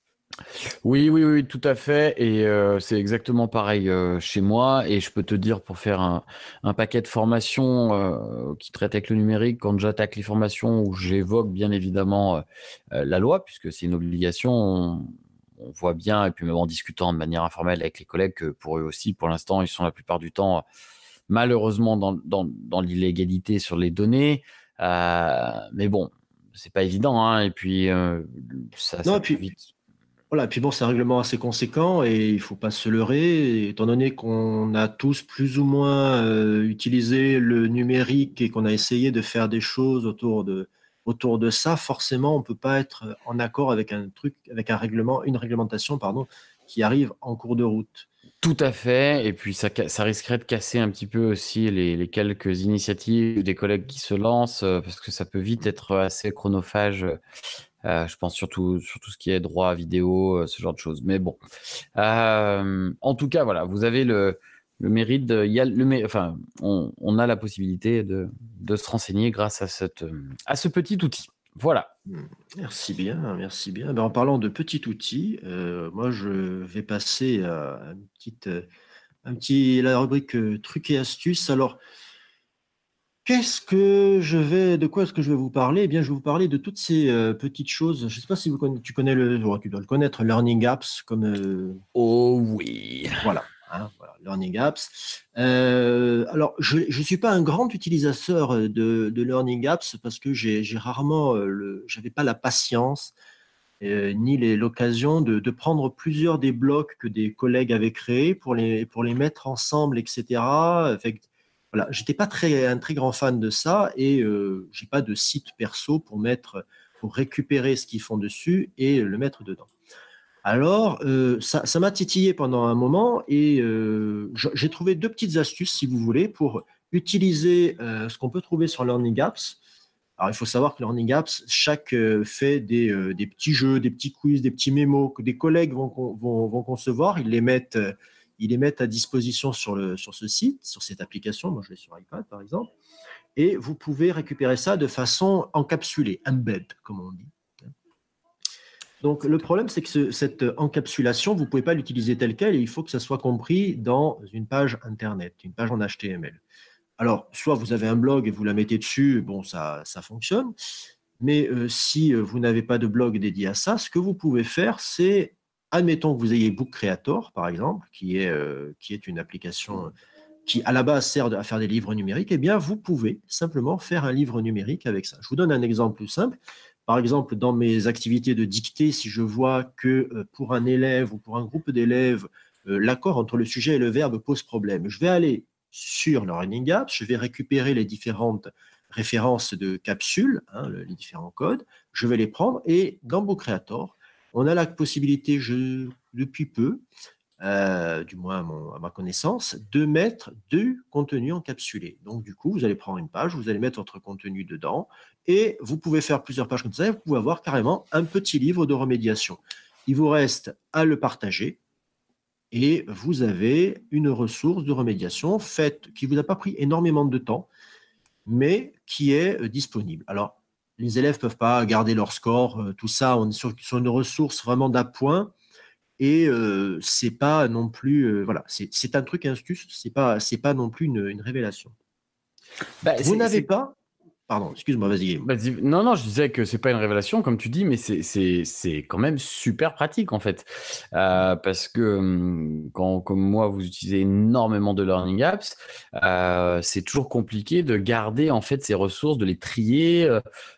Oui, oui, oui, tout à fait. Et euh, c'est exactement pareil euh, chez moi. Et je peux te dire, pour faire un, un paquet de formations euh, qui traitent avec le numérique, quand j'attaque les formations où j'évoque bien évidemment euh, euh, la loi, puisque c'est une obligation, on, on voit bien, et puis même en discutant de manière informelle avec les collègues, que pour eux aussi, pour l'instant, ils sont la plupart du temps, malheureusement, dans, dans, dans l'illégalité sur les données. Euh, mais bon, c'est pas évident, hein. Et puis, euh, ça, Non, ça et peut puis, vite. voilà, et puis bon, c'est un règlement assez conséquent et il faut pas se leurrer, et étant donné qu'on a tous plus ou moins euh, utilisé le numérique et qu'on a essayé de faire des choses autour de, autour de ça, forcément, on peut pas être en accord avec un truc, avec un règlement, une réglementation, pardon, qui arrive en cours de route. Tout à fait, et puis ça, ca- ça risquerait de casser un petit peu aussi les, les quelques initiatives des collègues qui se lancent, euh, parce que ça peut vite être assez chronophage, euh, je pense surtout sur tout ce qui est droit à vidéo, euh, ce genre de choses. Mais bon, Euh, en tout cas, voilà, vous avez le, le mérite, de, il y a le, mé- enfin, on, on a la possibilité de, de se renseigner grâce à, cette, euh, à ce petit outil. Voilà. Hmm, Merci bien, merci bien. Ben, en parlant de petits outils, euh, moi je vais passer à une petite, euh, un petit, la rubrique euh, trucs et astuces. Alors, qu'est-ce que je vais, de quoi est-ce que je vais vous parler? Eh bien, je vais vous parler de toutes ces euh, petites choses. Je ne sais pas si vous connaissez, tu connais le, oh, tu dois le connaître, Learning Apps, comme euh, Oh oui. voilà, hein, voilà, Learning Apps. Euh, alors, je ne suis pas un grand utilisateur de, de Learning Apps parce que j'ai j'ai rarement, euh, le, j'avais pas la patience euh, ni les- l'occasion de, de prendre plusieurs des blocs que des collègues avaient créés pour les, pour les mettre ensemble, et cetera. Avec, voilà, j'étais pas très, un très grand fan de ça et euh, j'ai pas de site perso pour mettre, pour récupérer ce qu'ils font dessus et le mettre dedans. Alors, euh, ça, ça m'a titillé pendant un moment et euh, je- j'ai trouvé deux petites astuces, si vous voulez, pour utiliser euh, ce qu'on peut trouver sur Learning Apps. Alors, il faut savoir que Learning Apps, chaque euh, fait des, euh, des petits jeux, des petits quiz, des petits mémos que des collègues vont, con- vont, vont concevoir. Ils les mettent, euh, ils les mettent à disposition sur, le, sur ce site, sur cette application. Moi, je l'ai sur iPad, par exemple. Et vous pouvez récupérer ça de façon encapsulée, embed, comme on dit. Donc, le problème, c'est que ce- cette encapsulation, vous ne pouvez pas l'utiliser telle quelle et il faut que ça soit compris dans une page Internet, une page en H T M L. Alors, soit vous avez un blog et vous la mettez dessus, bon, ça, ça fonctionne. Mais euh, si euh, vous n'avez pas de blog dédié à ça, ce que vous pouvez faire, c'est, admettons que vous ayez Book Creator, par exemple, qui est, euh, qui est une application qui, à la base, sert de- à faire des livres numériques, eh bien, vous pouvez simplement faire un livre numérique avec ça. Je vous donne un exemple plus simple. Par exemple, dans mes activités de dictée, si je vois que euh, pour un élève ou pour un groupe d'élèves, euh, l'accord entre le sujet et le verbe pose problème, je vais aller sur le Learning App, je vais récupérer les différentes références de capsules, hein, le- les différents codes, je vais les prendre et dans Book Creator, on a la possibilité, je, depuis peu, euh, du moins à, mon- à ma connaissance, de mettre du contenu encapsulé. Donc, du coup, vous allez prendre une page, vous allez mettre votre contenu dedans, et vous pouvez faire plusieurs pages comme ça, et vous pouvez avoir carrément un petit livre de remédiation. Il vous reste à le partager, et vous avez une ressource de remédiation faite, qui ne vous a pas pris énormément de temps, mais qui est euh, disponible. Alors, les élèves ne peuvent pas garder leur score, euh, tout ça, on est sur, sur une ressource vraiment d'appoint, et euh, c'est pas non plus, euh, voilà, c'est c'est un truc astuce, c'est pas, c'est pas non plus une, une révélation. Bah, Vous c'est, n'avez c'est- pas, pardon, excuse-moi, vas-y. Vas-y. Non, non, je disais que c'est pas une révélation, comme tu dis, mais c'est, c'est, c'est quand même super pratique, en fait. Euh, parce que, hum, quand, comme moi, vous utilisez énormément de Learning Apps, euh, c'est toujours compliqué de garder, en fait, ces ressources, de les trier. euh,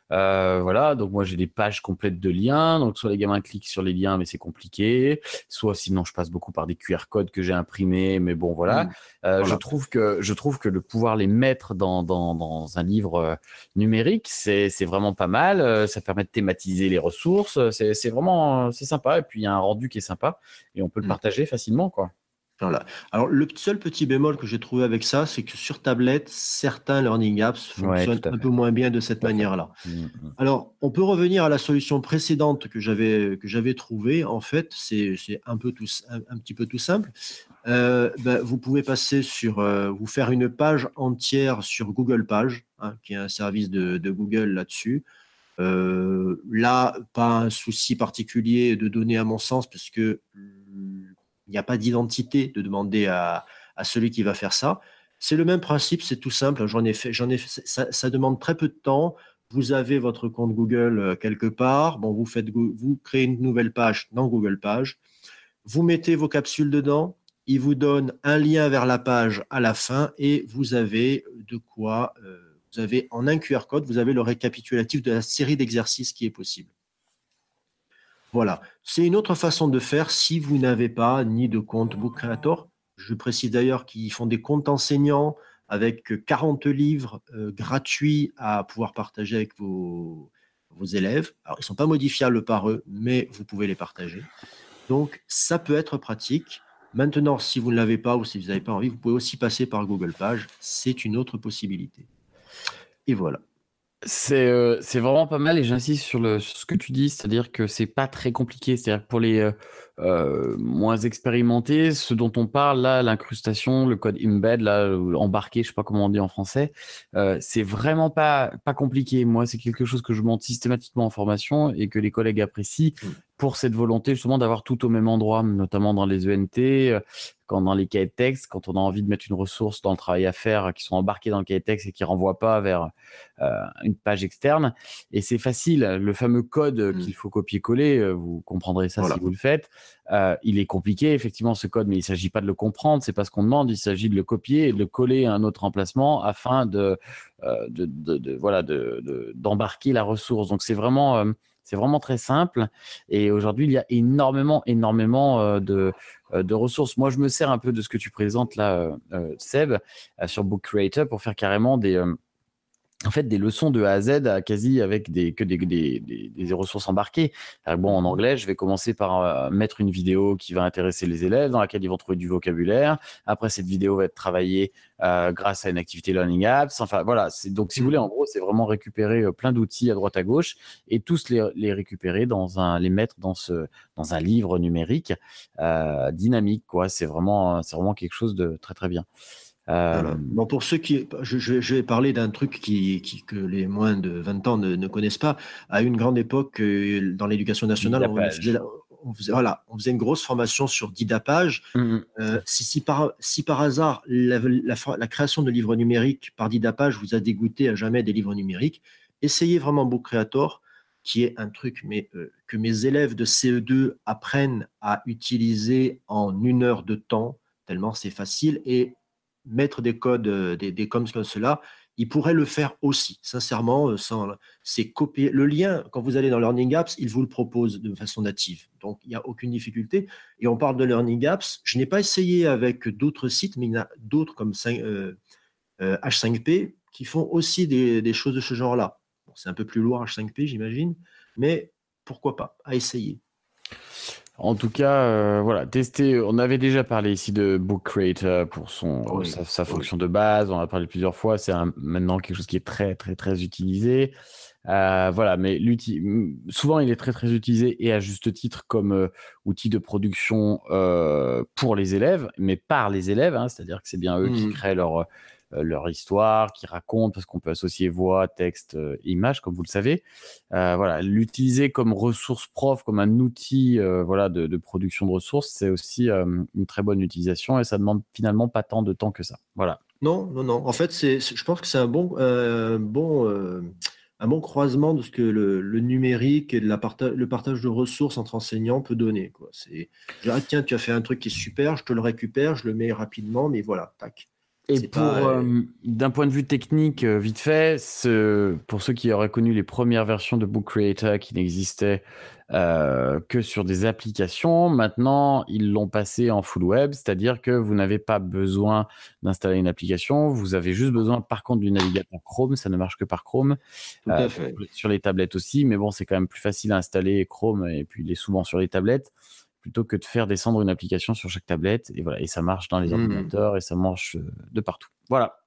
Euh, voilà, donc moi j'ai des pages complètes de liens. Donc soit les gamins cliquent sur les liens, mais c'est compliqué. Soit sinon je passe beaucoup par des Q R codes que j'ai imprimés, mais bon voilà. Mmh. Euh, Voilà. Je trouve que je trouve que de pouvoir les mettre dans dans, dans un livre euh, numérique, c'est c'est vraiment pas mal. Euh, ça permet de thématiser les ressources. C'est c'est vraiment c'est sympa. Et puis il y a un rendu qui est sympa et on peut le Mmh. partager facilement quoi. Voilà. Alors, le p- seul petit bémol que j'ai trouvé avec ça, c'est que sur tablette, certains Learning Apps Ouais, fonctionnent tout à un fait. peu moins bien de cette Tout à fait. manière-là. Mm, mm. Alors, on peut revenir à la solution précédente que j'avais que j'avais trouvée. En fait, c'est c'est un peu tout, s- un, un petit peu tout simple. Euh, ben, vous pouvez passer sur, euh, vous faire une page entière sur Google Page, hein, qui est un service de, de Google là-dessus. Euh, là, pas un souci particulier de données à mon sens, parce que hum, il n'y a pas d'identité de demander à, à celui qui va faire ça. C'est le même principe, c'est tout simple. J'en ai fait, j'en ai fait- ça, ça demande très peu de temps. Vous avez votre compte Google euh, quelque part. Bon, vous faites, Go- vous créez une nouvelle page dans Google Page. Vous mettez vos capsules dedans. Il vous donne un lien vers la page à la fin et vous avez de quoi. euh, vous avez en un Q R code, vous avez le récapitulatif de la série d'exercices qui est possible. Voilà. C'est une autre façon de faire si vous n'avez pas ni de compte Book Creator. Je précise d'ailleurs qu'ils font des comptes enseignants avec quarante livres euh, gratuits à pouvoir partager avec vos, vos élèves. Alors, ils ne sont pas modifiables par eux, mais vous pouvez les partager. Donc, ça peut être pratique. Maintenant, si vous ne l'avez pas ou si vous n'avez pas envie, vous pouvez aussi passer par Google Page. C'est une autre possibilité. Et voilà. C'est euh, c'est vraiment pas mal et j'insiste sur le sur ce que tu dis, c'est-à-dire que c'est pas très compliqué. C'est-à-dire que pour les euh, euh, moins expérimentés, ce dont on parle là, l'incrustation, le code embed, là, euh, embarqué, je sais pas comment on dit en français, euh, c'est vraiment pas pas compliqué. Moi, c'est quelque chose que je montre systématiquement en formation et que les collègues apprécient Mm. pour cette volonté justement d'avoir tout au même endroit, notamment dans les E N T, euh, quand dans les cahiers de texte, quand on a envie de mettre une ressource dans le travail à faire, euh, qui sont embarqués dans le cahier de texte et qui renvoient pas vers euh, une page externe. Et c'est facile. Le fameux code Mm. qu'il faut copier-coller, euh, vous comprendrez ça Voilà. si vous le faites. Euh, il est compliqué, effectivement, ce code, mais il ne s'agit pas de le comprendre. C'est pas ce qu'on demande. Il s'agit de le copier et de le coller à un autre emplacement afin de, euh, de, de, de- voilà, de, de- d'embarquer la ressource. Donc c'est vraiment, euh, c'est vraiment très simple. Et aujourd'hui, il y a énormément, énormément euh, de, euh, de ressources. Moi, je me sers un peu de ce que tu présentes là, euh, euh, Seb, euh, sur Book Creator pour faire carrément des euh, en fait, des leçons de A à Z à quasi avec des, que des, des, des, des ressources embarquées. Alors, bon, en Mhm. anglais, je vais commencer par euh, mettre une vidéo qui va intéresser les élèves, dans laquelle ils vont trouver du vocabulaire. Après, cette vidéo va être travaillée euh, grâce à une activité Learning Apps. Enfin, voilà. C'est, donc, si vous voulez, en Mhm. gros, c'est vraiment récupérer euh, plein d'outils à droite à gauche et tous les, les récupérer dans un, les mettre dans ce, dans un livre numérique euh, dynamique, quoi. C'est vraiment, c'est vraiment quelque chose de très, très bien. Euh, Voilà. Bon, pour ceux qui, je, je- je vais parler d'un truc qui, qui- que les moins de vingt ans ne, ne connaissent pas. À une grande époque, euh, dans l'éducation nationale, on Didapage. faisait, la- on faisait- voilà, on faisait une grosse formation sur Didapage. Mhm. Euh, si, si, par, si par hasard la, la, la création de livres numériques par Didapage vous a dégoûté à jamais des livres numériques, essayez vraiment Book Creator, qui est un truc mais, euh, que mes élèves de C E deux apprennent à utiliser en une heure de temps, tellement c'est facile. Et mettre des codes, euh, des, des coms comme cela, ils pourraient le faire aussi, sincèrement, euh, sans, c'est copier. Le lien, quand vous allez dans Learning Apps, il vous le propose de façon native. Donc, il n'y a aucune difficulté. Et on parle de Learning Apps. Je n'ai pas essayé avec d'autres sites, mais il y en a d'autres comme cinq- euh, euh, H cinq P qui font aussi des, des choses de ce genre-là. Bon, c'est un peu plus lourd H cinq P, j'imagine, mais pourquoi pas, à essayer. En tout cas, euh, voilà, tester. On avait déjà parlé ici de Book Creator pour son Oui, sa, sa oui. fonction de base. On en a parlé plusieurs fois. C'est un- maintenant quelque chose qui est très très très utilisé. Euh, voilà, mais l'outil, souvent il est très très utilisé et à juste titre comme euh, outil de production euh, pour les élèves, mais par les élèves. Hein, c'est-à-dire que c'est bien eux qui Mhm. créent leur euh, leur histoire, qui racontent, parce qu'on peut associer voix, texte, euh, image, comme vous le savez. Euh, voilà, l'utiliser comme ressource prof, comme un outil euh, voilà, de, de production de ressources, c'est aussi euh, une très bonne utilisation et ça demande finalement pas tant de temps que ça. Voilà. Non, non, non. En fait, c'est, c'est- je pense que c'est un bon, euh, bon, euh, un bon croisement de ce que le, le numérique et de la parta- le partage de ressources entre enseignants peut donner, quoi. C'est, je dis, ah, tiens, tu as fait un truc qui est super, je te le récupère, je le mets rapidement, mais voilà, tac. Et C'est pour, pas, euh, euh, d'un point de vue technique, euh, vite fait, ce- pour ceux qui auraient connu les premières versions de Book Creator qui n'existaient euh, que sur des applications, maintenant ils l'ont passé en full web, c'est-à-dire que vous n'avez pas besoin d'installer une application, vous avez juste besoin par contre du navigateur Chrome, ça ne marche que par Chrome, tout euh, à fait. sur les tablettes aussi, mais bon, c'est quand même plus facile à installer Chrome et puis il est souvent sur les tablettes plutôt que de faire descendre une application sur chaque tablette. Et voilà, et ça marche dans les Mhm. ordinateurs et ça marche euh, de partout. Voilà.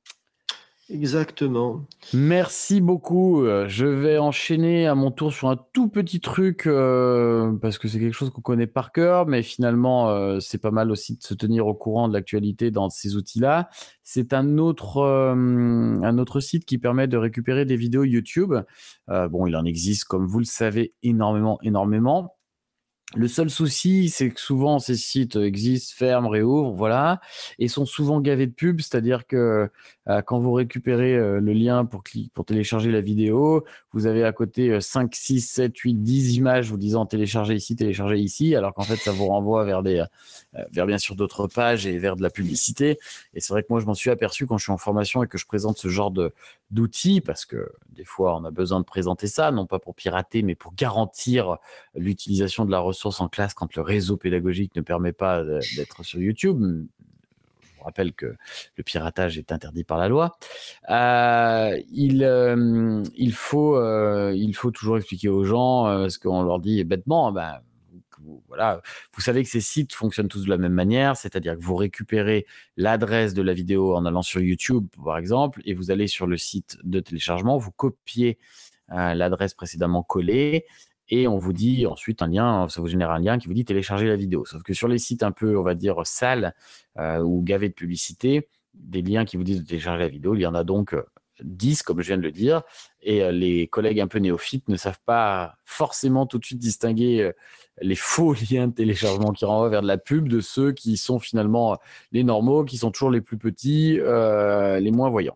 Exactement. Merci beaucoup. Euh, Je vais enchaîner à mon tour sur un tout petit truc euh, parce que c'est quelque chose qu'on connaît par cœur, mais finalement, euh, c'est pas mal aussi de se tenir au courant de l'actualité dans ces outils-là. C'est un autre, euh, un autre site qui permet de récupérer des vidéos YouTube. Euh, bon, il en existe, comme vous le savez, énormément, énormément. Le seul souci, c'est que souvent ces sites existent, ferment, réouvrent, voilà, et sont souvent gavés de pubs, c'est-à-dire que euh, quand vous récupérez euh, le lien pour, cli- pour télécharger la vidéo, vous avez à côté euh, cinq, six, sept, huit, dix images vous disant télécharger ici, télécharger ici, alors qu'en fait ça vous renvoie vers, des, euh, vers bien sûr d'autres pages et vers de la publicité. Et c'est vrai que moi je m'en suis aperçu quand je suis en formation et que je présente ce genre de, d'outils, parce que des fois on a besoin de présenter ça, non pas pour pirater, mais pour garantir l'utilisation de la ressource en classe quand le réseau pédagogique ne permet pas de- d'être sur YouTube. Je vous rappelle que le piratage est interdit par la loi. Euh, il, euh, il, faut, euh, il faut toujours expliquer aux gens euh, ce qu'on leur dit bêtement. Ben, vous, voilà. Vous savez que ces sites fonctionnent tous de la même manière, c'est-à-dire que vous récupérez l'adresse de la vidéo en allant sur YouTube, par exemple, et vous allez sur le site de téléchargement, vous copiez euh, l'adresse précédemment collée, et on vous dit ensuite un lien, ça vous génère un lien qui vous dit télécharger la vidéo. Sauf que sur les sites un peu, on va dire, sales euh, ou gavés de publicité, des liens qui vous disent de télécharger la vidéo, il y en a donc euh, dix, comme je viens de le dire, et euh, les collègues un peu néophytes ne savent pas forcément tout de suite distinguer euh, les faux liens de téléchargement qui renvoient vers de la pub de ceux qui sont finalement euh, les normaux, qui sont toujours les plus petits, euh, les moins voyants.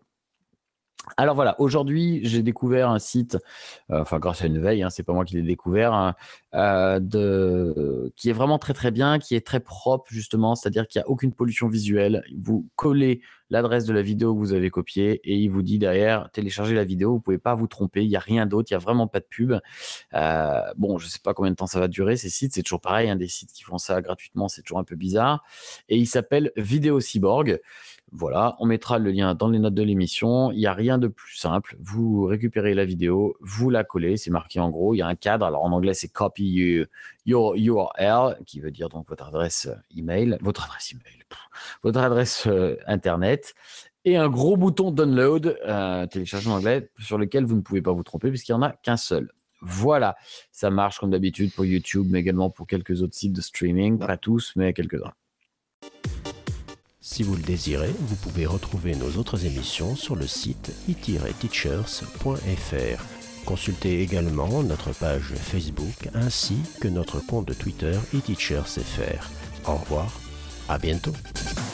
Alors voilà, aujourd'hui, j'ai découvert un site, euh, enfin grâce à une veille, hein, c'est pas moi qui l'ai découvert, hein, euh, de, qui est vraiment très très bien, qui est très propre justement, c'est-à-dire qu'il n'y a aucune pollution visuelle. Vous collez l'adresse de la vidéo que vous avez copiée et il vous dit derrière, téléchargez la vidéo, vous pouvez pas vous tromper, il n'y a rien d'autre, il n'y a vraiment pas de pub. Euh, bon, je sais pas combien de temps ça va durer, ces sites, c'est toujours pareil, hein, des sites qui font ça gratuitement, c'est toujours un peu bizarre. Et il s'appelle Vidéo Cyborg. Voilà, on mettra le lien dans les notes de l'émission. Il n'y a rien de plus simple. Vous récupérez la vidéo, vous la collez, c'est marqué en gros, il y a un cadre. Alors en anglais, c'est copy your U R L, qui veut dire donc votre adresse email, votre adresse email, pff, votre adresse euh, internet, et un gros bouton download, euh, télécharger en anglais, sur lequel vous ne pouvez pas vous tromper puisqu'il n'y en a qu'un seul. Voilà, ça marche comme d'habitude pour YouTube, mais également pour quelques autres sites de streaming, pas tous, mais quelques-uns. Si vous le désirez, vous pouvez retrouver nos autres émissions sur le site i tiret teachers point f r. Consultez également notre page Facebook ainsi que notre compte de Twitter i teachers point f r. Au revoir, à bientôt.